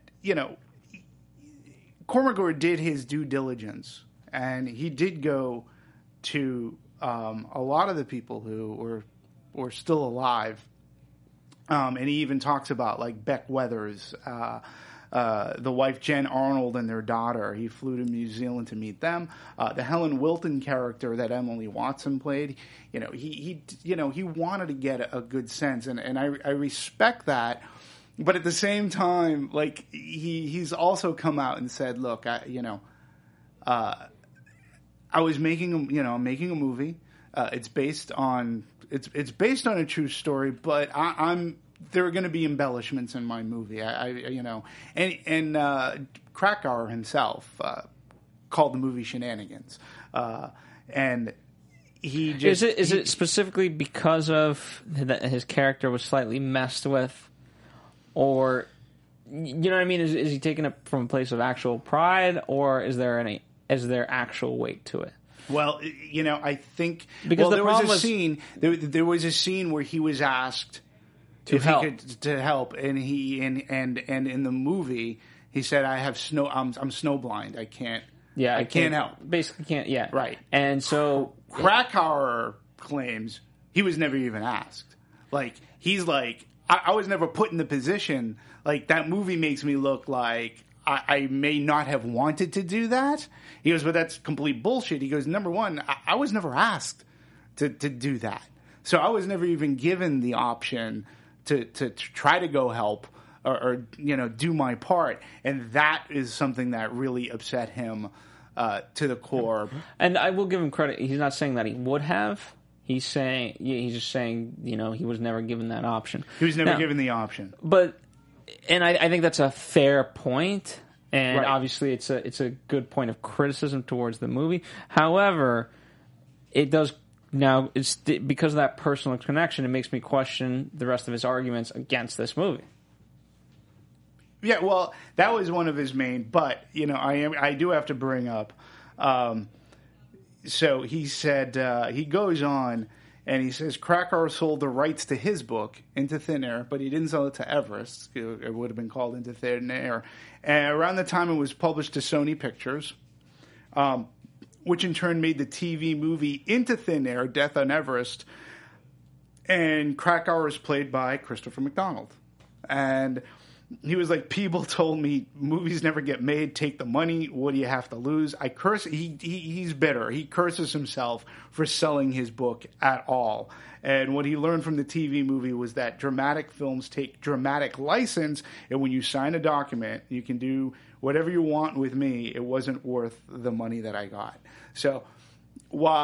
Cormac Gore did his due diligence. And he did go to a lot of the people who were still alive. And he even talks about, like, Beck Weathers, the wife Jen Arnold and their daughter. He flew to New Zealand to meet them. The Helen Wilton character that Emily Watson played, he wanted to get a good sense, and I respect that. But at the same time, like, he's also come out and said, look, I was making I'm making a movie. It's based on a true story, but there are going to be embellishments in my movie. Krakauer himself called the movie shenanigans, and he just is it specifically because of that his character was slightly messed with, or you know what I mean? Is he taking it from a place of actual pride, or is there actual weight to it? Well, I think because there was a scene where he was asked to help, and he and in the movie he said, I'm snowblind. I can't. Yeah, I can't help. Basically, can't. Yeah, right. And so Krakauer claims he was never even asked. Like, he's like, I was never put in the position. Like, that movie makes me look like I may not have wanted to do that. He goes, but that's complete bullshit. He goes, number one, I was never asked to do that. So I was never even given the option to try to go help or do my part. And that is something that really upset him to the core. And I will give him credit. He's not saying that he would have. He's just saying, he was never given that option. He was never given the option. But, and I think that's a fair point. And right. Obviously it's a good point of criticism towards the movie. However, it does now, because of that personal connection, it makes me question the rest of his arguments against this movie. Yeah, well, that was one of his main, but I do have to bring up. So he said he goes on and he says Krakauer sold the rights to his book Into Thin Air, but he didn't sell it to Everest. It would have been called Into Thin Air. And around the time it was published to Sony Pictures, which in turn made the TV movie Into Thin Air, Death on Everest. And Krakauer is played by Christopher McDonald. And he was like, people told me movies never get made. Take the money. What do you have to lose? I curse. He's bitter. He curses himself for selling his book at all. And what he learned from the TV movie was that dramatic films take dramatic license. And when you sign a document, you can do whatever you want with me. It wasn't worth the money that I got. So while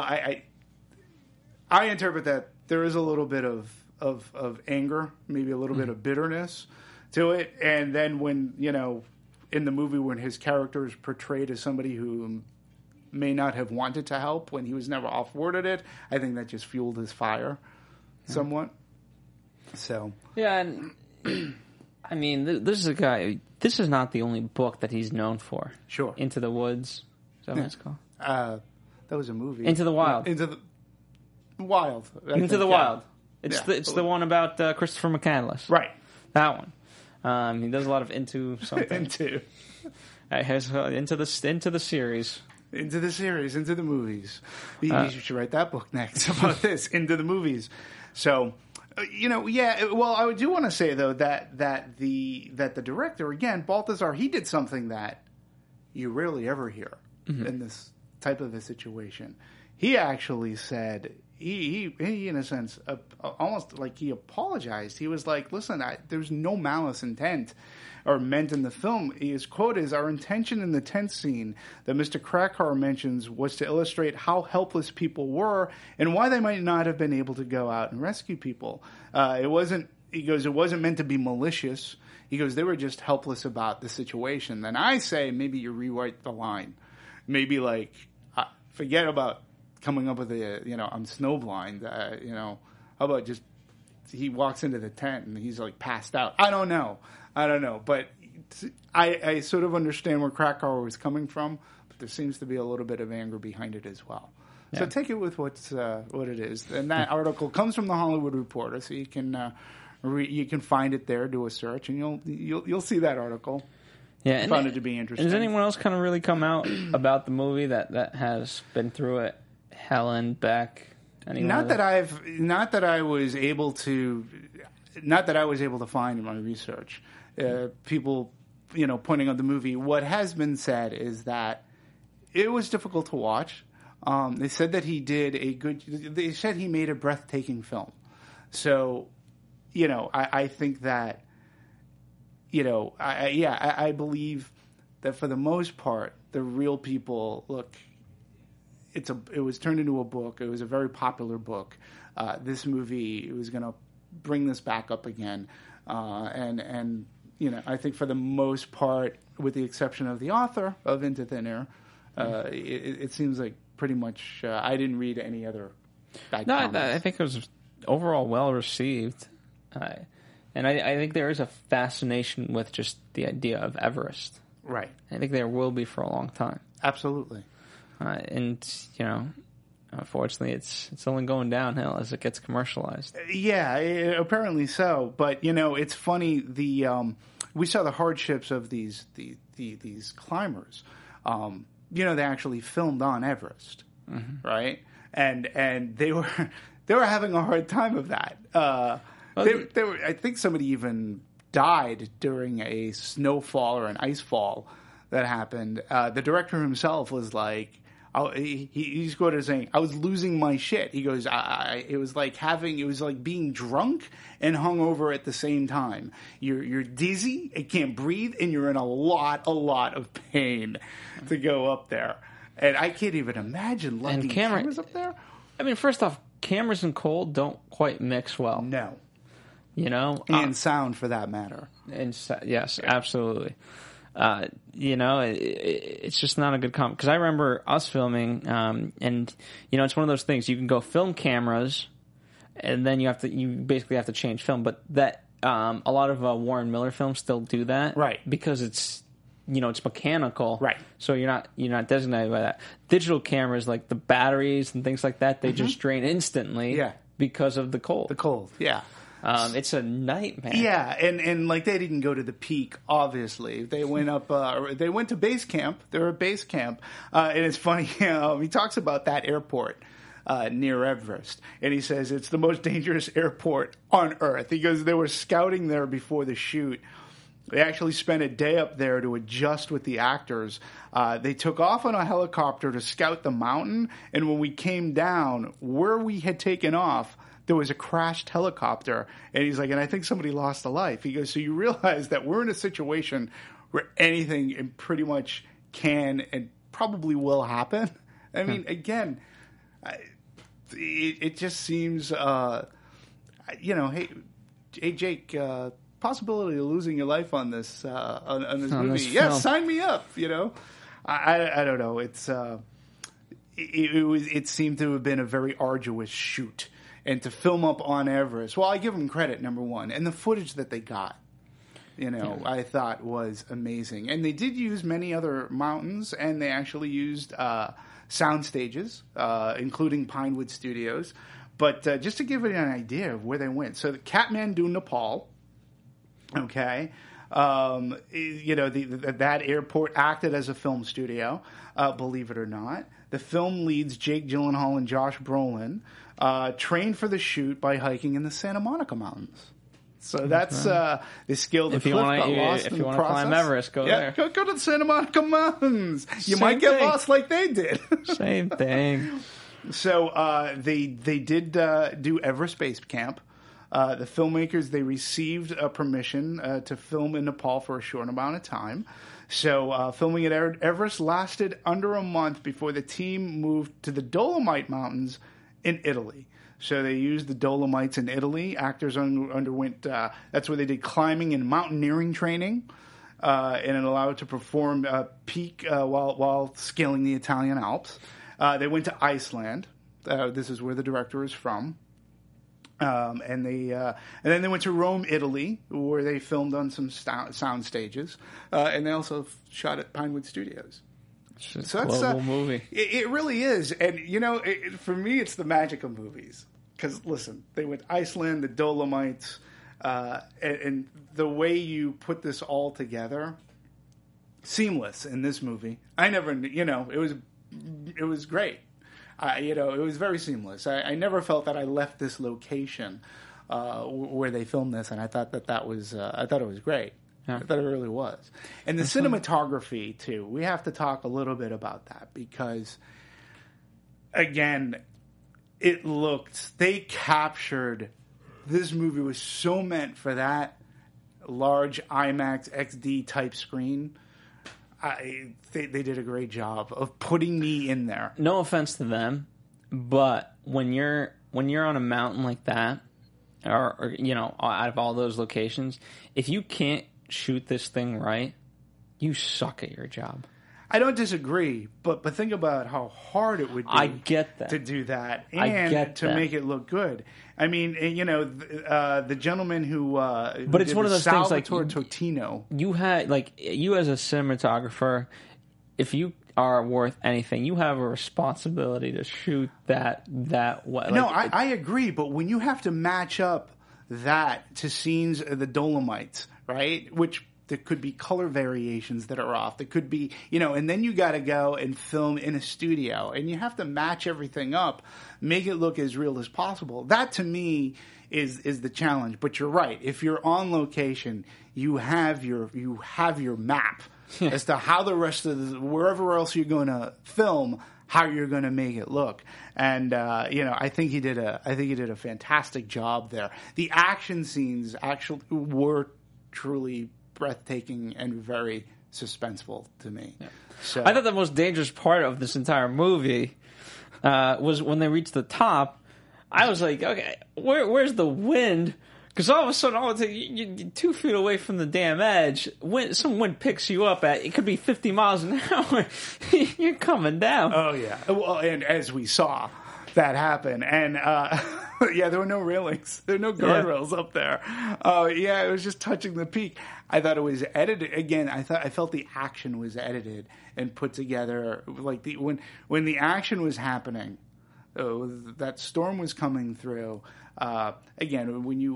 I interpret that there is a little bit of anger, maybe a little bit of bitterness to it. And then when, in the movie when his character is portrayed as somebody who may not have wanted to help when he was never off-worded it, I think that just fueled his fire somewhat. So. Yeah, and I mean, this is a guy, this is not the only book that he's known for. Sure. Into the Woods. Is that what it's called? That was a movie. Into the Wild. Into the Wild. Into the Wild. It's the one about Christopher McCandless. Right. That one. He does a lot of into something. Into the series. Into the series, into the movies. You should write that book next about this, into the movies. So, well, I do want to say though that the director, again, Balthazar, he did something that you rarely ever hear in this type of a situation. He actually said. He in a sense, almost like he apologized. He was like, listen, there's no malice intent or meant in the film. His quote is, our intention in the tent scene that Mr. Krakauer mentions was to illustrate how helpless people were and why they might not have been able to go out and rescue people. He goes, it wasn't meant to be malicious. He goes, they were just helpless about the situation. Then I say, maybe you rewrite the line. Maybe forget about coming up with I'm snowblind, how about just he walks into the tent and he's like passed out. I don't know. But I sort of understand where Krakauer was coming from, but there seems to be a little bit of anger behind it as well. Yeah. So take it with what it is. And that article comes from the Hollywood Reporter, so you can you can find it there, do a search, and you'll see that article. Yeah, I found it to be interesting. Has anyone else kind of really come out about the movie that has been through it? Helen, Beck, anyone? Not that I was able to find in my research. People, pointing out the movie. What has been said is that it was difficult to watch. They said that they said he made a breathtaking film. So, I think that. I believe that for the most part, the real people look. It was turned into a book. It was a very popular book. This movie was going to bring this back up again, and I think for the most part, with the exception of the author of Into Thin Air, it seems like pretty much. I didn't read any other. I think it was overall well received. And I think there is a fascination with just the idea of Everest. Right. I think there will be for a long time. Absolutely. And, unfortunately, it's only going downhill as it gets commercialized. Yeah, apparently so. But, it's funny. We saw the hardships of these climbers. They actually filmed on Everest, right? And they were having a hard time of that. They were, I think somebody even died during a snowfall or an ice fall that happened. The director himself was like, he's quoted as saying, "I was losing my shit." He goes, "It was like being drunk and hungover at the same time. You're dizzy, you can't breathe, and you're in a lot of pain to go up there." And I can't even imagine lugging cameras up there. I mean, first off, cameras and cold don't quite mix well. No. And sound for that matter. And yes, absolutely. It's just not a good comment. Because I remember us filming, and it's one of those things. You can go film cameras, and then you basically have to change film. But that a lot of Warren Miller films still do that, right? Because it's it's mechanical, right? So you're not designated by that. Digital cameras, like the batteries and things like that, they just drain instantly, because of the cold. The cold, yeah. It's a nightmare. Yeah, and like they didn't go to the peak. Obviously, they went up. They went to base camp. They were at base camp, and it's funny. He talks about that airport near Everest, and he says it's the most dangerous airport on Earth. He goes, they were scouting there before the shoot. They actually spent a day up there to adjust with the actors. They took off on a helicopter to scout the mountain, and when we came down, where we had taken off, there was a crashed helicopter. And he's like, and I think somebody lost a life. He goes, so you realize that we're in a situation where anything pretty much can and probably will happen. I mean, again, it just seems, hey, Jake, possibility of losing your life on this movie. Yes, sign me up. I don't know. It seemed to have been a very arduous shoot, and to film up on Everest. Well, I give them credit, number one, and the footage that they got. I thought was amazing, and they did use many other mountains, and they actually used sound stages, including Pinewood Studios. But just to give it an idea of where they went, so the Kathmandu, Nepal. Okay, that airport acted as a film studio, believe it or not. The film leads Jake Gyllenhaal and Josh Brolin trained for the shoot by hiking in the Santa Monica Mountains. So that's the skill. If you want to climb Everest, go there. Go to the Santa Monica Mountains. You might get lost like they did. Same thing. So they did do Everest Base Camp. The filmmakers, they received permission to film in Nepal for a short amount of time. So filming at Everest lasted under a month before the team moved to the Dolomite Mountains in Italy. So they used the Dolomites in Italy. Actors underwent, that's where they did climbing and mountaineering training, and it allowed to perform peak while scaling the Italian Alps. They went to Iceland. This is where the director is from. And then they went to Rome, Italy, where they filmed on some sound stages, and they also shot at Pinewood Studios. So that's a global movie. It really is, and for me, it's the magic of movies. Because listen, they went Iceland, the Dolomites, and the way you put this all together, seamless in this movie. I never, it was great. It was very seamless. I never felt that I left this location where they filmed this, and I thought that was I thought it was great. Yeah. I thought it really was. And the cinematography too. We have to talk a little bit about that because, again, they captured. This movie was so meant for that large IMAX XD type screen. They did a great job of putting me in there. No offense to them, but when you're on a mountain like that, or out of all those locations, if you can't shoot this thing right, you suck at your job. I don't disagree, but think about how hard it would be. I get that. To do that and to make it look good. I mean, the gentleman who but it's one of those things like Totino. You as a cinematographer, if you are worth anything, you have a responsibility to shoot that way. No, I agree, but when you have to match up that to scenes of the Dolomites, right, which there could be color variations that are off. There could be, and then you got to go and film in a studio, and you have to match everything up, make it look as real as possible. That to me is the challenge. But you're right. If you're on location, you have your map as to how the rest of wherever else you're going to film, how you're going to make it look. And I think he did a fantastic job there. The action scenes actually were truly breathtaking and very suspenseful to me. Yeah. So I thought the most dangerous part of this entire movie was when they reached the top. I was like, okay, where's the wind? Because all of a sudden, you're 2 feet away from the damn edge. Some wind picks you up at, it could be 50 miles an hour. You're coming down. Oh, yeah. Well, and as we saw that happen. And, there were no railings. There were no guardrails up there. It was just touching the peak. I thought it was edited. Again, I felt the action was edited and put together. Like when the action was happening, that storm was coming through. Again, when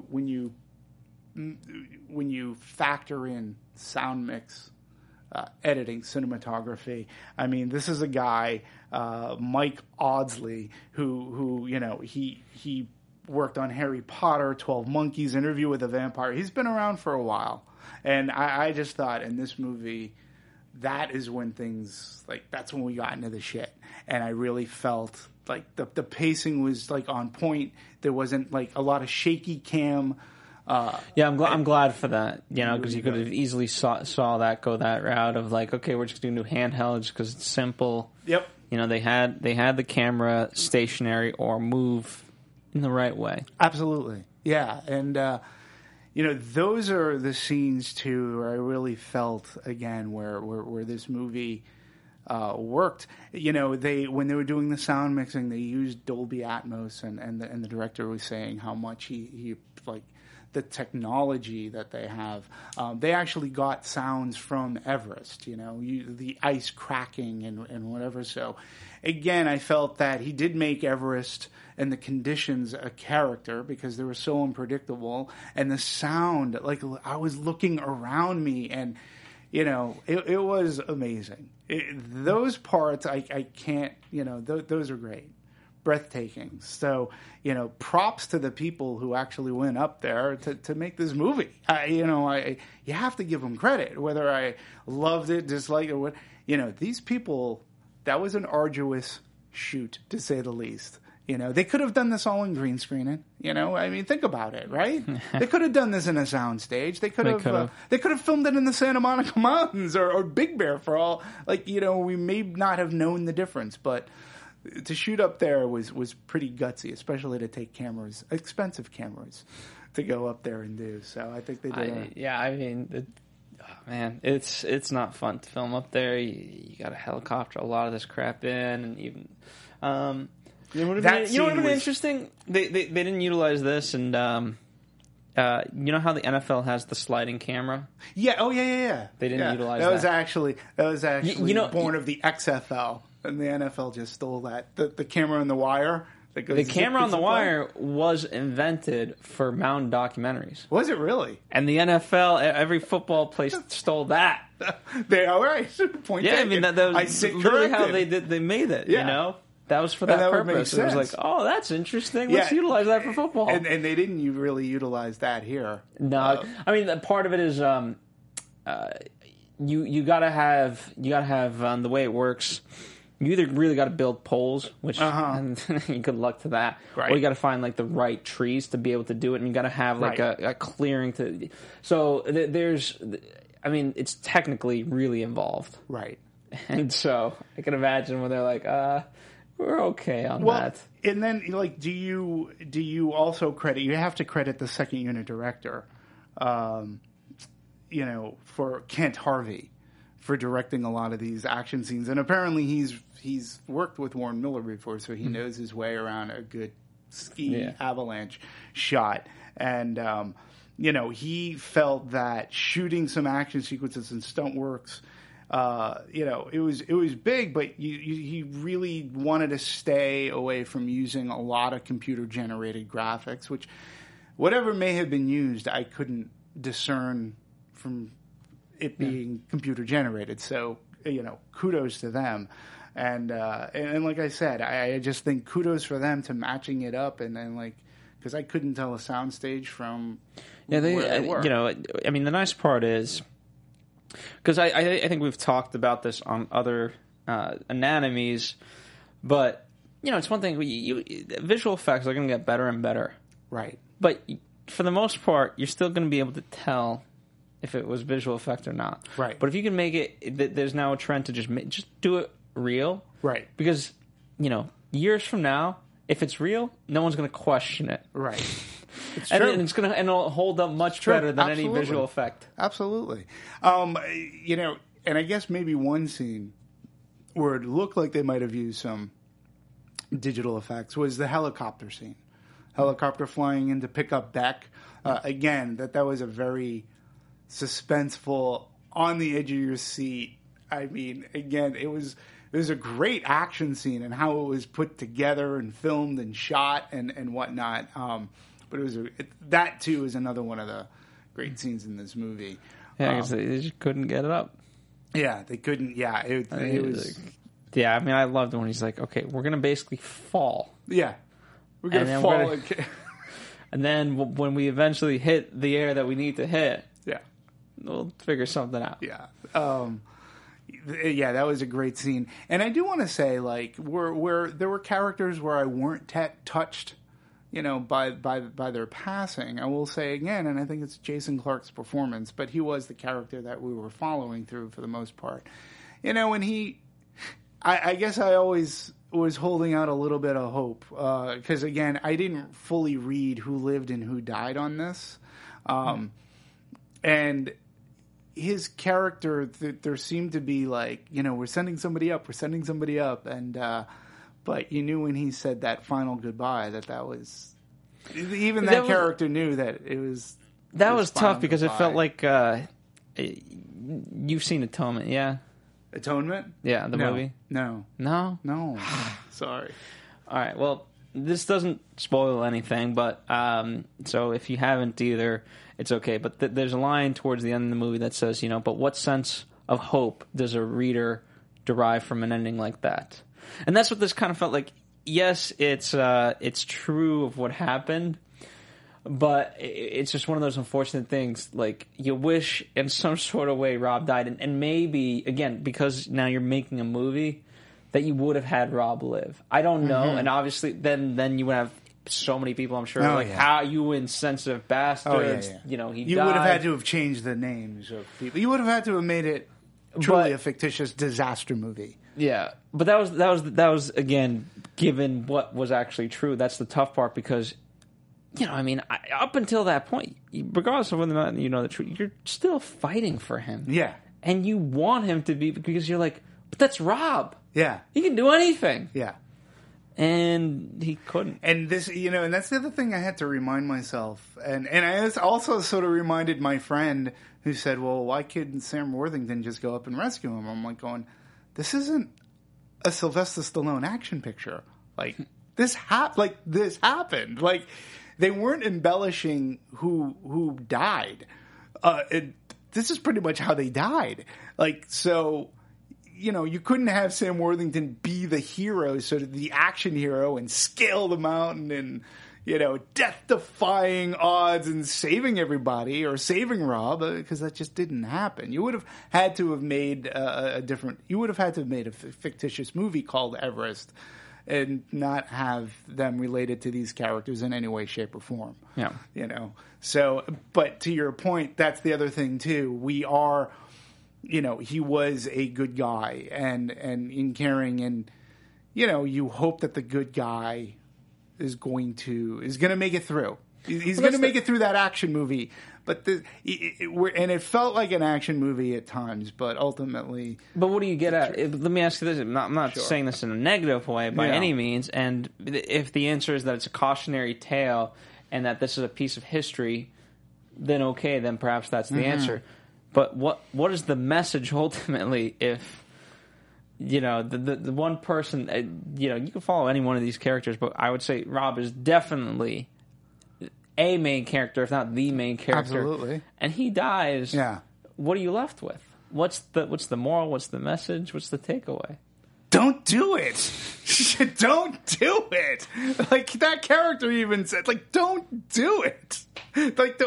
you factor in sound mix, editing, cinematography. I mean, this is a guy, Mike Audsley, who he worked on Harry Potter, 12 Monkeys, Interview with a Vampire. He's been around for a while. And I just thought in this movie, that is when things, that's when we got into the shit. And I really felt like the pacing was on point. There wasn't a lot of shaky cam. I'm glad for that, because you could have easily saw that go that route of okay, we're just going to do handhelds because it's simple. Yep. They had the camera stationary or move in the right way. Absolutely. Yeah. And, those are the scenes too where I really felt again where this movie worked. When they were doing the sound mixing, they used Dolby Atmos, and the director was saying how much he the technology that they have. They actually got sounds from Everest, the ice cracking and whatever. So, again, I felt that he did make Everest and the conditions a character because they were so unpredictable. And the sound, I was looking around me and, it was amazing. Those parts, I can't, those are great. Breathtaking. So, props to the people who actually went up there to make this movie. You have to give them credit, whether I loved it, disliked it, what. These people, that was an arduous shoot, to say the least. They could have done this all in green screening. Think about it, right? They could have done this in a sound stage. They could have filmed it in the Santa Monica Mountains or Big Bear for all. We may not have known the difference, but to shoot up there was pretty gutsy, especially to take expensive cameras, to go up there and do. So I think they did. It's not fun to film up there. You got to helicopter a lot of this crap in, and even You know what would have been interesting? They didn't utilize this, and you know how the NFL has the sliding camera? Yeah. Oh, yeah. They didn't utilize that. That was actually born of the XFL, and the NFL just stole that. The camera on the wire. The camera on the wire was invented for mountain documentaries. Was it really? And the NFL, every football place stole that. They all right. Point yeah, taken. I mean that was literally how they made it. Yeah. You know, that was for that purpose. It was like, oh, that's interesting. Let's utilize that for football. And they didn't really utilize that here. No, I mean part of it is you gotta have the way it works. You either really got to build poles, which and good luck to that, right. or you got to find like the right trees to be able to do it, and you got to have like a clearing to. So I mean, it's technically really involved, right? And so I can imagine when they're like, "We're okay on that." And then, like, do you also credit? You have to credit the second unit director, for Kent Harvey. For directing a lot of these action scenes, and apparently he's worked with Warren Miller before, so he knows his way around a good ski avalanche shot. And he felt that shooting some action sequences and stunt works, it was big, but he really wanted to stay away from using a lot of computer generated graphics, which whatever may have been used, I couldn't discern from it being computer generated. So, kudos to them. And like I said, I just think kudos for them to matching it up and like, because I couldn't tell a soundstage from where they were. I mean, the nice part is, because I think we've talked about this on other anatomies, but, it's one thing, visual effects are going to get better and better. Right. But for the most part, you're still going to be able to tell if it was visual effect or not. Right. But if you can make it, there's now a trend to just do it real. Right. Because, years from now, if it's real, no one's going to question it. Right. It's true. And it'll hold up much better than any visual effect. Absolutely. And I guess maybe one scene where it looked like they might have used some digital effects was the helicopter scene. Helicopter flying in to pick up Beck. Again, that was a very suspenseful, on the edge of your seat. I mean, again, it was a great action scene and how it was put together and filmed and shot and whatnot. But that too is another one of the great scenes in this movie. Yeah, I guess they just couldn't get it up. Yeah, they couldn't. Yeah, it was. Yeah, I mean, I loved it when he's like, "Okay, we're gonna basically fall." Yeah, we're gonna fall. And then when we eventually hit the air that we need to hit. We'll figure something out. Yeah. That was a great scene. And I do want to say, like, where there were characters where I weren't touched, by their passing. I will say again, and I think it's Jason Clarke's performance, but he was the character that we were following through for the most part. And I guess I always was holding out a little bit of hope, because again, I didn't fully read who lived and who died on this. And his character, there seemed to be like, we're sending somebody up, and but you knew when he said that final goodbye that was even that character knew that it was. That was tough because it felt like you've seen Atonement, yeah? Atonement? Yeah, the movie. No. Sorry. All right. Well, this doesn't spoil anything, but so if you haven't either, it's okay. But there's a line towards the end of the movie that says, but what sense of hope does a reader derive from an ending like that? And that's what this kind of felt like. Yes, it's true of what happened, but it's just one of those unfortunate things. Like, you wish in some sort of way Rob died, and maybe, again, because now you're making a movie, that you would have had Rob live. I don't know, and obviously then you would have so many people, I'm sure, how you insensitive bastards. He died. You would have had to have changed the names of people. You would have had to have made it truly a fictitious disaster movie. Yeah, but that was again, given what was actually true. That's the tough part because, up until that point, regardless of whether or not you know the truth, you're still fighting for him. Yeah, and you want him to be, because you're like, but that's Rob. Yeah, he can do anything. Yeah. and he couldn't. And this, and that's the other thing I had to remind myself. And I also sort of reminded my friend who said, well, why couldn't Sam Worthington just go up and rescue him? I'm like going, this isn't a Sylvester Stallone action picture. Like, this happened. Like, they weren't embellishing who died. This is pretty much how they died. Like, so... you couldn't have Sam Worthington be the hero, sort of the action hero, and scale the mountain and, death-defying odds and saving everybody or saving Rob, because that just didn't happen. You would have had to have made a fictitious movie called Everest and not have them related to these characters in any way, shape, or form. Yeah. So, but to your point, that's the other thing, too. We are... he was a good guy and in caring, and, you hope that the good guy is going to make it through. He's going to make it through that action movie. But it felt like an action movie at times, but ultimately... But what do you get at? Let me ask you this. I'm not saying this in a negative way by any means. And if the answer is that it's a cautionary tale and that this is a piece of history, then okay, then perhaps that's the answer. But what is the message ultimately if, the one person, you can follow any one of these characters, but I would say Rob is definitely a main character, if not the main character. Absolutely. And he dies. Yeah. What are you left with? What's the moral? What's the message? What's the takeaway? Don't do it. Don't do it. Like, that character even said, like, don't do it. Like,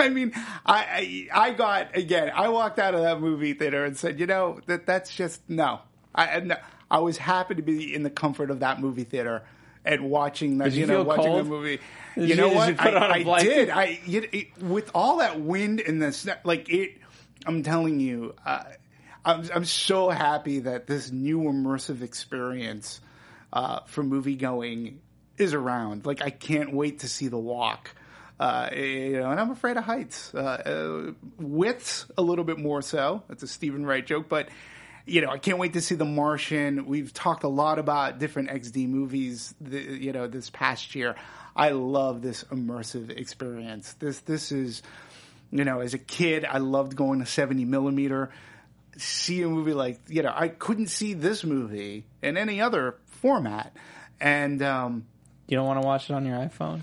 I walked out of that movie theater and said, that's just, no. I was happy to be in the comfort of that movie theater and watching that, watching the movie. You know what? I did. With all that wind and the, like, I'm telling you, I'm so happy that this new immersive experience for movie-going is around. Like, I can't wait to see The Walk. And I'm afraid of heights. Widths, a little bit more so. That's a Stephen Wright joke. But, I can't wait to see The Martian. We've talked a lot about different XD movies, this past year. I love this immersive experience. This is, as a kid, I loved going to 70 millimeter. See a movie like, I couldn't see this movie in any other format. And, you don't want to watch it on your iPhone?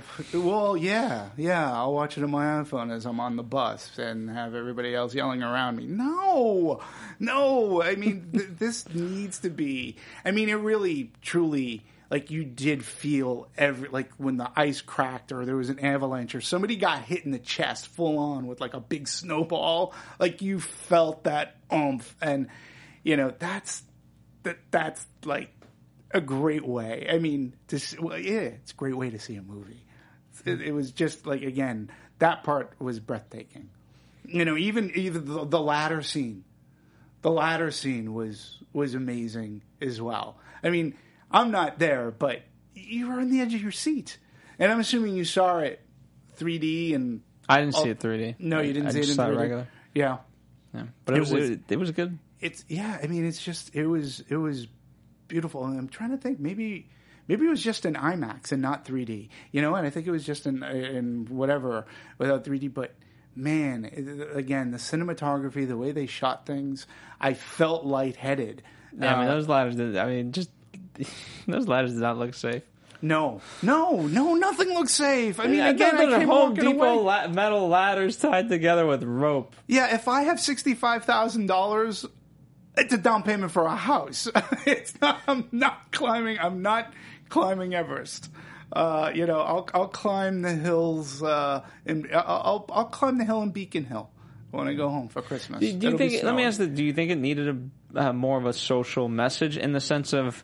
Yeah. I'll watch it on my iPhone as I'm on the bus and have everybody else yelling around me. No. I mean, this needs to be, it really, truly, like, you did feel like when the ice cracked or there was an avalanche or somebody got hit in the chest full on with like a big snowball, like you felt that oomph. And, that's like a great way. It's a great way to see a movie. It was just like, again, that part was breathtaking. Even the ladder scene. The ladder scene was amazing as well. I'm not there, but you were on the edge of your seat. And I'm assuming you saw it 3D and... I didn't see it 3D. No, you didn't see it in 3D? I saw it regular. Yeah. But it was good. It was beautiful. And I'm trying to think, maybe it was just in IMAX and not 3D. And I think it was just in whatever, without 3D. But, man, again, the cinematography, the way they shot things, I felt lightheaded. Yeah, those ladders those ladders did not look safe. No, nothing looks safe. Again, I came Home walking Depot away. Metal ladders tied together with rope. Yeah, if I have $65,000, it's a down payment for a house. I'm not climbing Everest. I'll climb the hills, and I'll climb the hill in Beacon Hill when I go home for Christmas. Do you think? Let me ask do you think it needed more of a social message in the sense of,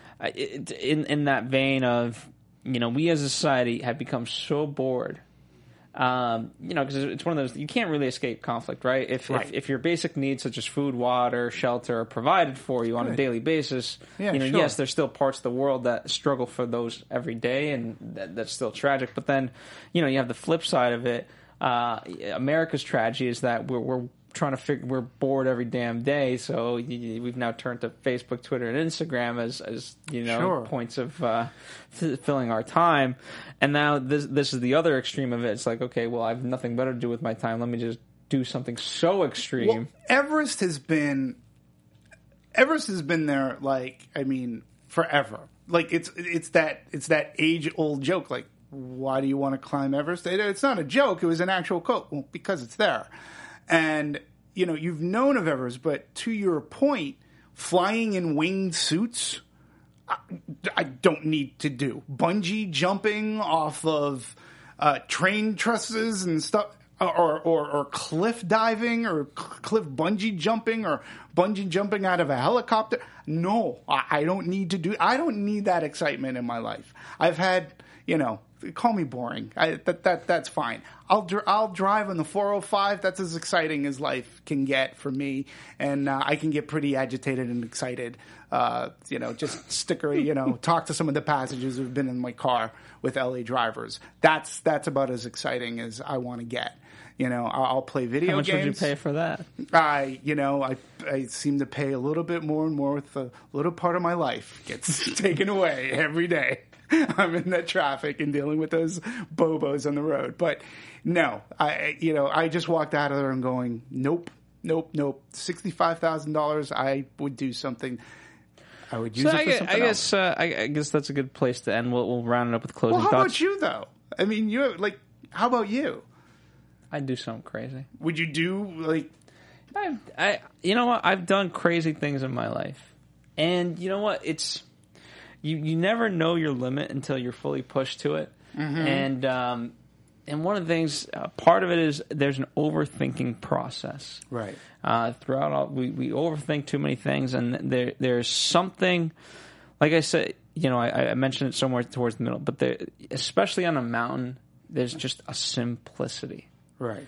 in that vein of, we as a society have become so bored, because it's one of those, you can't really escape conflict, right? If your basic needs such as food, water, shelter are provided for you on a daily basis, yes, there's still parts of the world that struggle for those every day, and that's still tragic. But then, you have the flip side of it. America's tragedy is that we're trying to figure. We're bored every damn day, so we've now turned to Facebook, Twitter, and Instagram as points of filling our time. And now this is the other extreme of it. It's like, okay, well, I have nothing better to do with my time. Let me just do something so extreme. Well, Everest has been there, like, I mean, forever. Like, it's that age-old joke, like, why do you want to climb Everest? It's not a joke. It was an actual quote. Well, because it's there. And, you've known of Everest, but to your point, flying in winged suits, I don't need to do. Bungee jumping off of train trusses and stuff, or cliff diving, or cliff bungee jumping, or bungee jumping out of a helicopter. No, I don't need to do. I don't need that excitement in my life. I've had, call me boring. That's fine. I'll drive on the 405. That's as exciting as life can get for me, and I can get pretty agitated and excited. Just talk to some of the passengers who've been in my car with LA drivers. That's about as exciting as I want to get. I'll play video games. How much would you pay for that? I seem to pay a little bit more and more with a little part of my life gets taken away every day. I'm in that traffic and dealing with those bobos on the road. But no, I just walked out of there and going, nope. $65,000, I would do something. I would use it for something else. I guess that's a good place to end. We'll round it up with closing thoughts. How about you, though? I mean, how about you? I'd do something crazy. Would you do, you know what? I've done crazy things in my life. And you know what? It's... You never know your limit until you're fully pushed to it. Mm-hmm. And one of the things, part of it is there's an overthinking process. Right. Throughout all, we overthink too many things, and there's something, like I said, I mentioned it somewhere towards the middle, but especially on a mountain, there's just a simplicity. Right.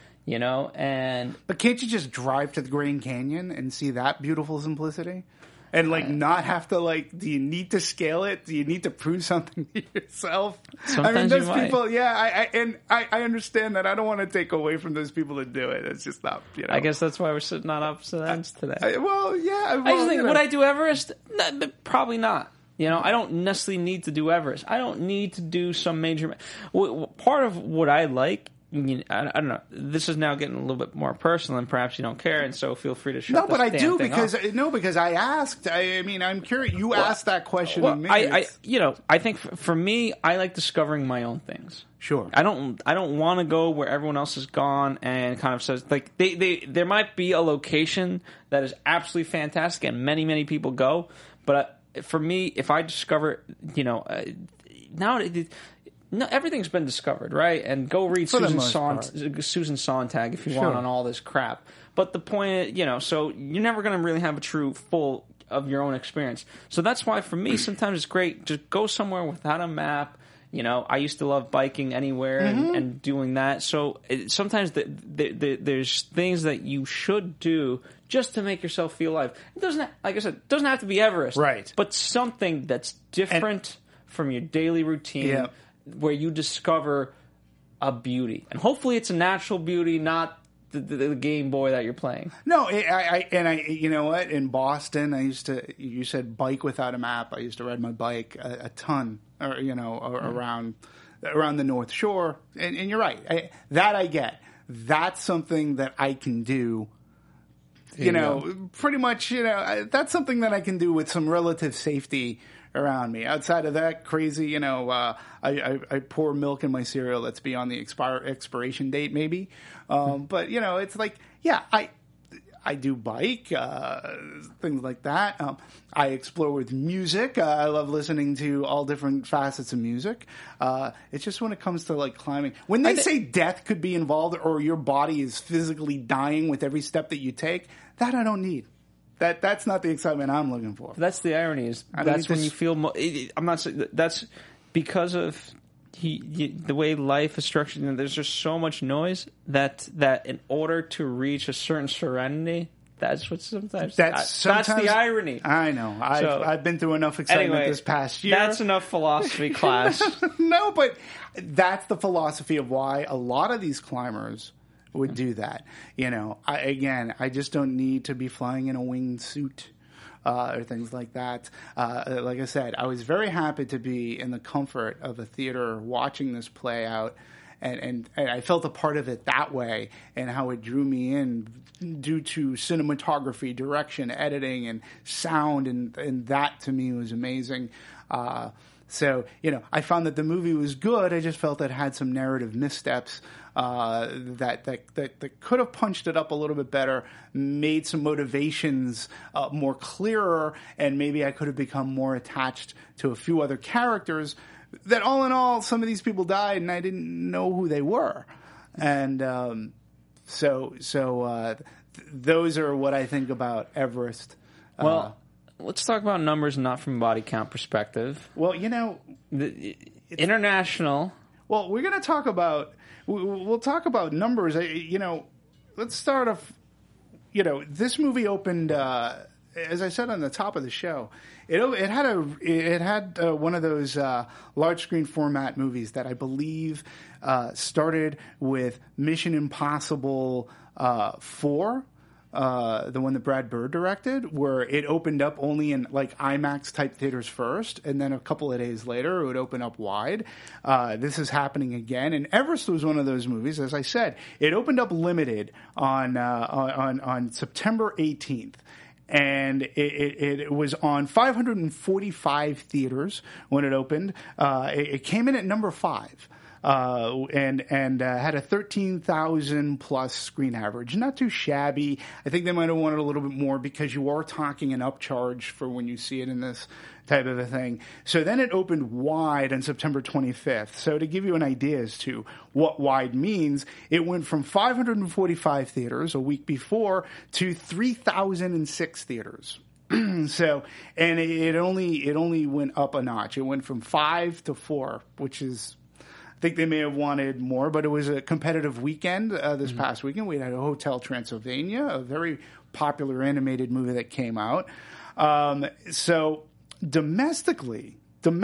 But can't you just drive to the Grand Canyon and see that beautiful simplicity? And, not have to, do you need to scale it? Do you need to prove something to yourself? Sometimes those you might. people, yeah, I understand that. I don't want to take away from those people that do it. It's just not, I guess that's why we're sitting on opposite ends today. I just think, would I do Everest? No, probably not. I don't necessarily need to do Everest. I don't need to do some major... Part of what I like... I don't know. This is now getting a little bit more personal, and perhaps you don't care, and so feel free to shut No, but I do because because I asked. I'm curious. You asked that question of me. I think for me, I like discovering my own things. Sure. I don't want to go where everyone else has gone and kind of says like there might be a location that is absolutely fantastic and many people go, but for me, if I discover now. No, everything's been discovered, right? And go read Susan Sontag if you want on all this crap. But the point, so you're never going to really have a true full of your own experience. So that's why for me, sometimes it's great just go somewhere without a map. I used to love biking anywhere and doing that. So sometimes there's things that you should do just to make yourself feel alive. It doesn't, like I said, it doesn't have to be Everest, right? But something that's different from your daily routine. Yeah. Where you discover a beauty, and hopefully it's a natural beauty, not the Game Boy that you're playing. No, you know what? In Boston, you said bike without a map. I used to ride my bike a ton, around the North Shore. And you're right. I get. That's something that I can do. Pretty much. That's something that I can do with some relative safety around me. Outside of that, crazy, I pour milk in my cereal that's beyond the expiration date, maybe. But it's like, yeah, I do bike, things like that. I explore with music. I love listening to all different facets of music. It's just when it comes to climbing, when they say death could be involved or your body is physically dying with every step that you take, that I don't need. That's not the excitement I'm looking for. That's the irony. That's when you feel. I'm not saying that's because of the way life is structured. There's just so much noise that in order to reach a certain serenity, that's what sometimes that's the irony. I know. I've been through enough excitement this past year. That's enough philosophy class. No, but that's the philosophy of why a lot of these climbers would do that. I just don't need to be flying in a winged suit. Or things like that. Like I said, I was very happy to be in the comfort of a theater watching this play out, and I felt a part of it that way, and how it drew me in due to cinematography, direction, editing, and sound, and that to me was amazing. So, I found that the movie was good. I just felt it had some narrative missteps that could have punched it up a little bit better, made some motivations more clearer, and maybe I could have become more attached to a few other characters that, all in all, some of these people died and I didn't know who they were. And those are what I think about Everest. Well, let's talk about numbers, not from a body count perspective. Well, international. Well, we're going to talk about. We'll talk about numbers. Let's start off. This movie opened, as I said on the top of the show. It had one of those large screen format movies that I believe started with Mission Impossible 4. The one that Brad Bird directed, where it opened up only in like IMAX type theaters first, and then a couple of days later it would open up wide. This is happening again, and Everest was one of those movies. As I said, it opened up limited on September 18th. And it was on 545 theaters when it opened. It came in at number 5. And had a 13,000 plus screen average. Not too shabby. I think they might have wanted a little bit more because you are talking an upcharge for when you see it in this type of a thing. So then it opened wide on September 25th. So to give you an idea as to what wide means, it went from 545 theaters a week before to 3,006 theaters. So, and it only went up a notch. It went from 5 to 4, which is, I think they may have wanted more, but it was a competitive weekend this past weekend. We had a Hotel Transylvania, a very popular animated movie that came out. So domestically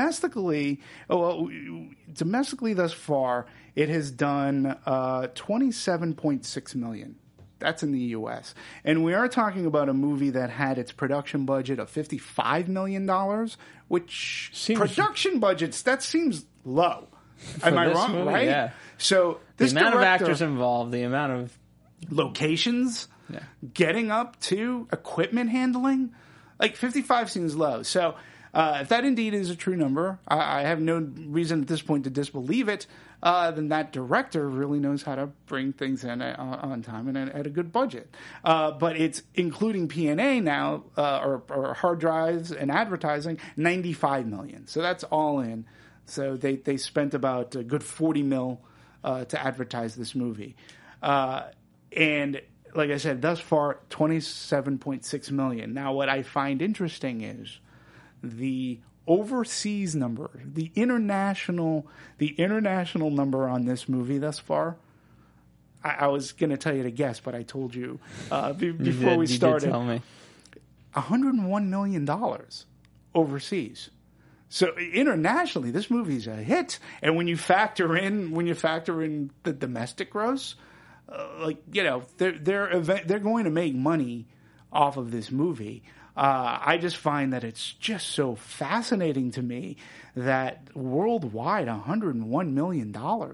thus far, it has done $27.6 million. That's in the U.S. And we are talking about a movie that had its production budget of $55 million, which production budgets, that seems low. Am I wrong? Movie, right? Yeah. So the amount of actors involved, the amount of locations, getting up to equipment handling, like 55 seems low. So if that indeed is a true number, I have no reason at this point to disbelieve it. Then that director really knows how to bring things in on time and at a good budget. But it's including P&A now, or hard drives and advertising, $95 million. So that's all in. So they spent about a good $40 million to advertise this movie. And like I said, thus far, $27.6 million. Now, what I find interesting is the overseas number, the international number on this movie thus far. I was going to tell you to guess, but I told you before we started. You did tell me. $101 million overseas. So internationally, this movie's a hit. And when you factor in the domestic gross, they're going to make money off of this movie. I just find that it's just so fascinating to me that worldwide, $101 million.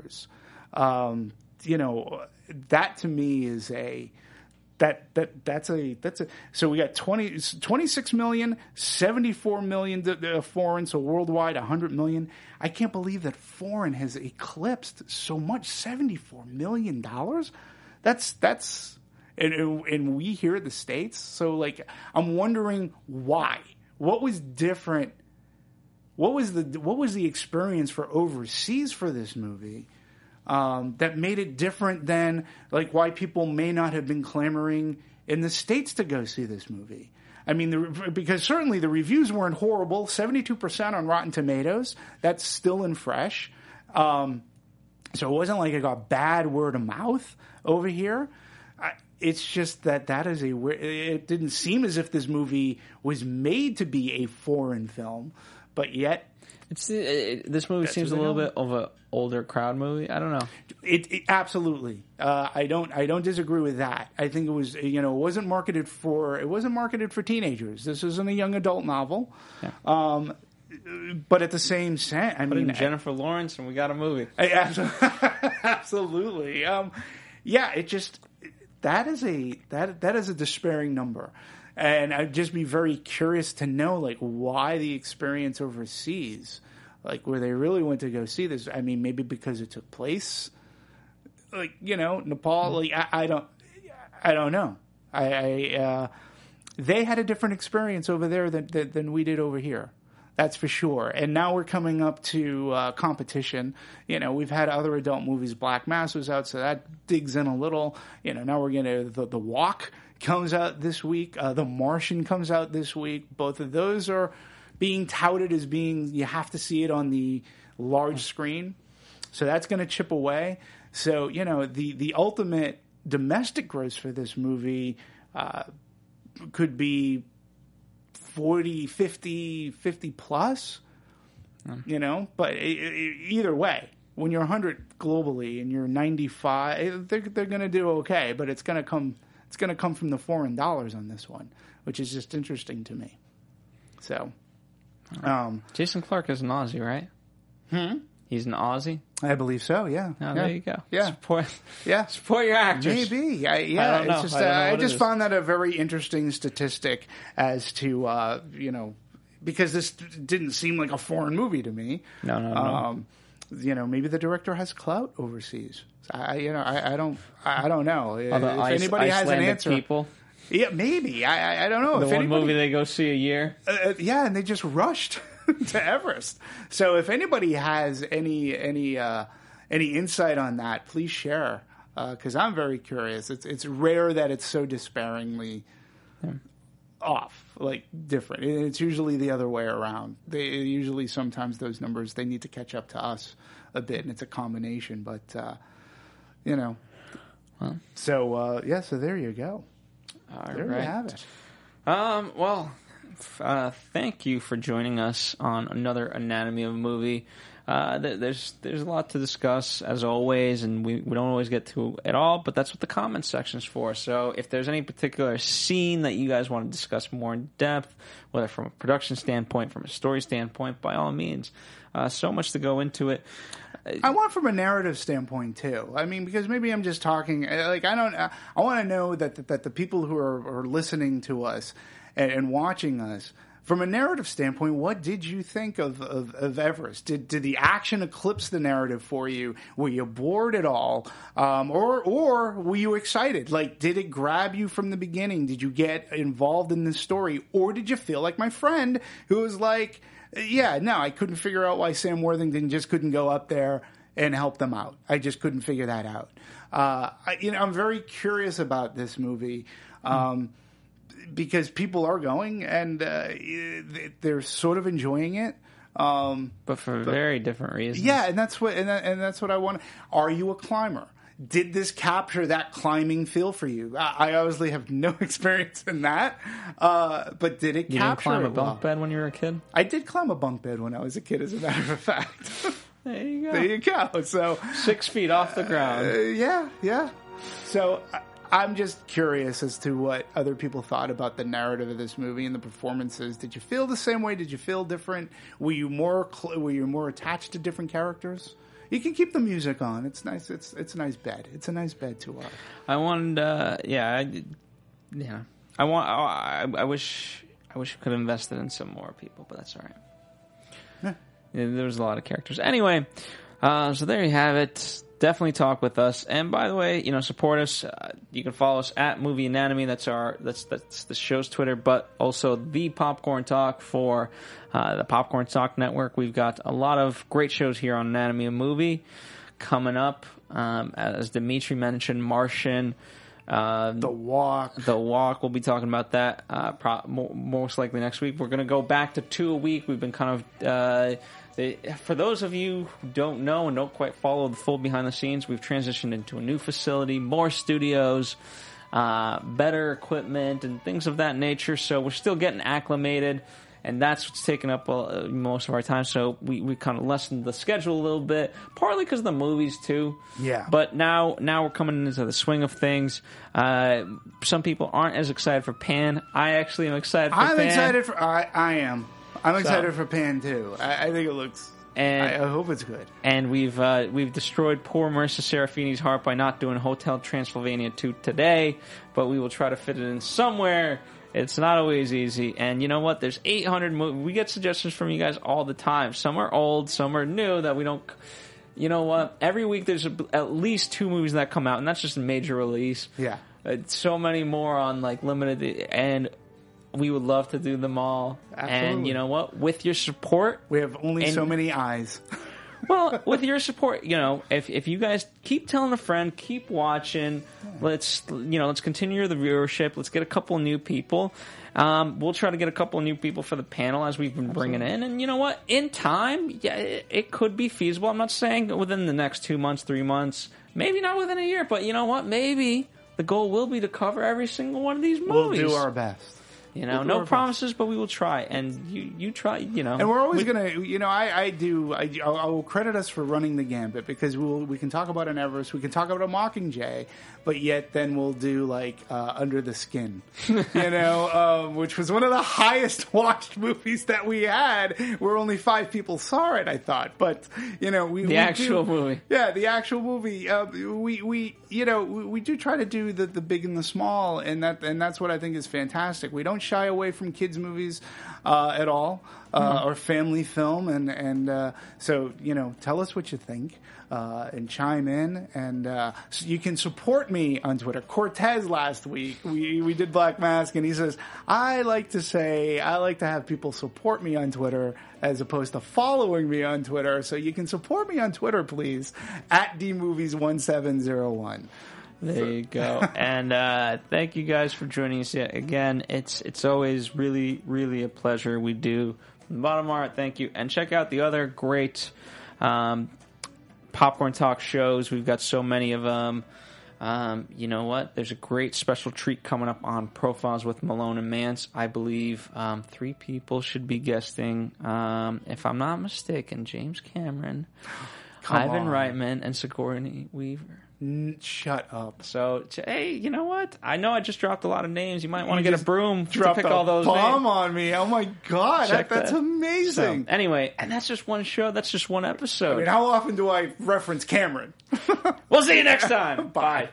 That to me is that's a so we got 26 million, 74 million foreign, so worldwide 100 million. I can't believe that foreign has eclipsed so much, $74 million. That's and we here in the States. So like, I'm wondering why. What was different? What was the experience for overseas for this movie that made it different than like why people may not have been clamoring in the States to go see this movie? I mean, because certainly the reviews weren't horrible. 72% on Rotten Tomatoes. That's still in fresh. So it wasn't like it got bad word of mouth over here. It's just that it didn't seem as if this movie was made to be a foreign film, but yet this movie seems a little bit of an older crowd movie. I don't know. It absolutely. I don't disagree with that. I think it was it wasn't marketed for teenagers. This isn't a young adult novel. Yeah. But at the same sense, I mean, Jennifer Lawrence, and we got a movie. Absolutely. Yeah, it just that is a despairing number, and I'd just be very curious to know like why the experience overseas, like where they really went to go see this. I mean, maybe because it took place, like Nepal. Like I don't know. They had a different experience over there than we did over here. That's for sure. And now we're coming up to competition. We've had other adult movies. Black Mass was out, so that digs in a little. Now we're going to The Walk comes out this week. The Martian comes out this week. Both of those are being touted as being you have to see it on the large screen. So that's going to chip away. So the ultimate domestic gross for this movie could be 40, 50 plus, but either way, when you're 100 globally and you're 95, they're going to do okay, but it's going to come from the foreign dollars on this one, which is just interesting to me. So, Jason Clarke is an Aussie, right? He's an Aussie? I believe so, yeah. Oh, there you go. Yeah. Support your actors. Maybe. I don't know. It's just, I just found that a very interesting statistic as to, because this didn't seem like a foreign movie to me. No. Maybe the director has clout overseas. I don't know. If anybody has an answer. People. Yeah, maybe. I don't know. The one movie they go see a year. And they just rushed to Everest. So if anybody has any insight on that, please share. Because I'm very curious. It's rare that it's so despairingly off, like different. It's usually the other way around. Sometimes those numbers they need to catch up to us a bit, and it's a combination. But Well. So there you go. There you have it. Thank you for joining us on another Anatomy of a Movie. There's a lot to discuss, as always, and we don't always get to it all, but that's what the comments section's for. So if there's any particular scene that you guys want to discuss more in depth, whether from a production standpoint, from a story standpoint, by all means. So much to go into it. I want from a narrative standpoint too. I mean, because maybe I'm just talking. Like I want to know that the people who are listening to us and watching us, from a narrative standpoint, what did you think of Everest? Did the action eclipse the narrative for you? Were you bored at all, or were you excited? Like, did it grab you from the beginning? Did you get involved in the story, or did you feel like my friend who was like, yeah, no, I couldn't figure out why Sam Worthington just couldn't go up there and help them out. I just couldn't figure that out. I'm very curious about this movie because people are going and they're sort of enjoying it, but for very different reasons. Yeah, and that's what I want. Are you a climber? Did this capture that climbing feel for you? I obviously have no experience in that, but did it capture it? You didn't climb a bunk well? bed when you were a kid? I did climb a bunk bed when I was a kid, as a matter of fact. There you go. There you go. So 6 feet off the ground. Yeah. So I'm just curious as to what other people thought about the narrative of this movie and the performances. Did you feel the same way? Did you feel different? Were you more attached to different characters? You can keep the music on. It's nice. It's a nice bed. It's a nice bed to watch. I wanted, I wish we could have invested in some more people, but that's all right. Yeah, there was a lot of characters. Anyway, so there you have it. Definitely talk with us. And by the way, support us. You can follow us at Movie Anatomy. That's the show's Twitter, but also the Popcorn Talk for the Popcorn Talk Network. We've got a lot of great shows here on Anatomy of Movie coming up. As Dimitri mentioned, Martian. The Walk. We'll be talking about that most likely next week. We're going to go back to 2 a week. We've been kind of... for those of you who don't know and don't quite follow the full behind the scenes, we've transitioned into a new facility, more studios, better equipment, and things of that nature. So we're still getting acclimated. and that's what's taking up most of our time. So we kind of lessened the schedule a little bit, partly because of the movies too. Yeah. But now we're coming into the swing of things. Some people aren't as excited for Pan. I actually am excited for Pan. I'm excited for. I am. I'm excited for Pan too. I think it looks. And I hope it's good. And we've destroyed poor Marissa Serafini's heart by not doing Hotel Transylvania 2 today, but we will try to fit it in somewhere. It's not always easy. And you know what? There's 800 movies. We get suggestions from you guys all the time. Some are old, some are new that we don't... You know what? Every week there's at least 2 movies that come out, and that's just a major release. Yeah. So many more on like limited... And we would love to do them all. Absolutely. And you know what? With your support... We have only so many eyes. Well, with your support, you know, if you guys keep telling a friend, keep watching, let's continue the viewership. Let's get a couple of new people. We'll try to get a couple of new people for the panel as we've been bringing in. And you know what? In time, yeah, it could be feasible. I'm not saying within the next 2 months, 3 months, maybe not within a year, but you know what? Maybe the goal will be to cover every single one of these movies. We'll do our best. You know, no promises, but we will try. And you try, you know. And we're always going to, you know, I will credit us for running the gambit because we can talk about an Everest, we can talk about a Mockingjay, but yet then we'll do like Under the Skin, you know, which was one of the highest watched movies that we had, where only 5 people saw it, I thought. But, you know, the actual movie. Yeah, the actual movie. We do try to do the big and the small, and that's what I think is fantastic. We don't shy away from kids movies at all, or family film, and so you know, tell us what you think and chime in, and so you can support me on Twitter. Cortez last week we did Black Mask, and he says I like to have people support me on Twitter as opposed to following me on Twitter. So you can support me on Twitter, please, at dmovies1701. There you go. And thank you guys for joining us yet again. It's always really, really a pleasure. We do. From the bottom of our heart, thank you. And check out the other great Popcorn Talk shows. We've got so many of them. You know what? There's a great special treat coming up on Profiles with Malone and Mance. I believe 3 people should be guesting. If I'm not mistaken, James Cameron, Ivan Reitman, and Sigourney Weaver. Shut up. So, hey, you know what? I know I just dropped a lot of names. You might want to get a broom to pick all those bomb names. On me. Oh, my God. That's amazing. So, anyway, and that's just one show. That's just one episode. I mean, how often do I reference Cameron? We'll see you next time. Bye.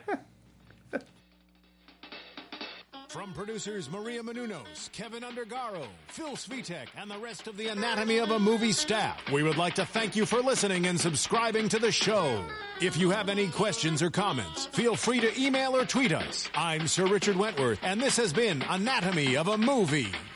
From producers Maria Menounos, Kevin Undergaro, Phil Svitek, and the rest of the Anatomy of a Movie staff, we would like to thank you for listening and subscribing to the show. If you have any questions or comments, feel free to email or tweet us. I'm Sir Richard Wentworth, and this has been Anatomy of a Movie.